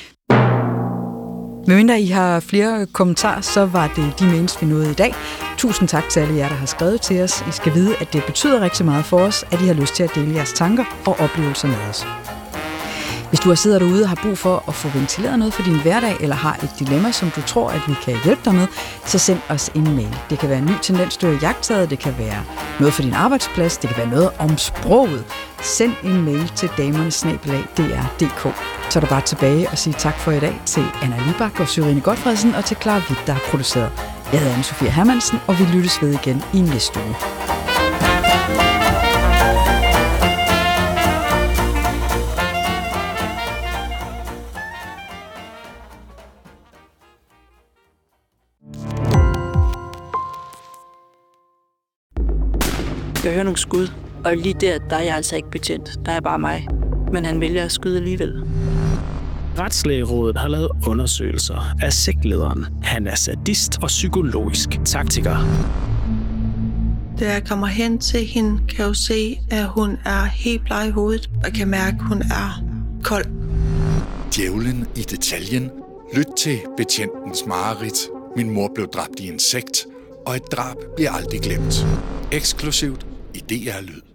Speaker 1: Medmindre I har flere kommentarer, så var det de mails, vi nåede i dag. Tusind tak til alle jer, der har skrevet til os. I skal vide, at det betyder rigtig meget for os, at I har lyst til at dele jeres tanker og oplevelser med os. Hvis du sidder derude og har brug for at få ventileret noget for din hverdag, eller har et dilemma, som du tror, at vi kan hjælpe dig med, så send os en mail. Det kan være en ny tendens, du har jagttaget, det kan være noget for din arbejdsplads, det kan være noget om sproget. Send en mail til damerne@dr.dk. Så er der bare tilbage og sige tak for i dag til Anna Libak og Sørine Godfredsen og til Clara Witt, der har produceret. Jeg hedder Anne-Sophie Hermansen, og vi lyttes ved igen i næste uge.
Speaker 4: Jeg hører nogle skud, og lige der er jeg altså ikke betjent. Der er bare mig. Men han vælger at skyde alligevel.
Speaker 5: Retslægerådet har lavet undersøgelser af sektlederen. Han er sadist og psykologisk taktiker.
Speaker 6: Da jeg kommer hen til hende, kan jeg jo se, at hun er helt bleg i hovedet, og kan mærke, at hun er kold.
Speaker 7: Djævlen i detaljen. Lyt til Betjentens mareridt. Min mor blev dræbt i en sekt, og et drab bliver aldrig glemt. Eksklusivt i DR Lyd.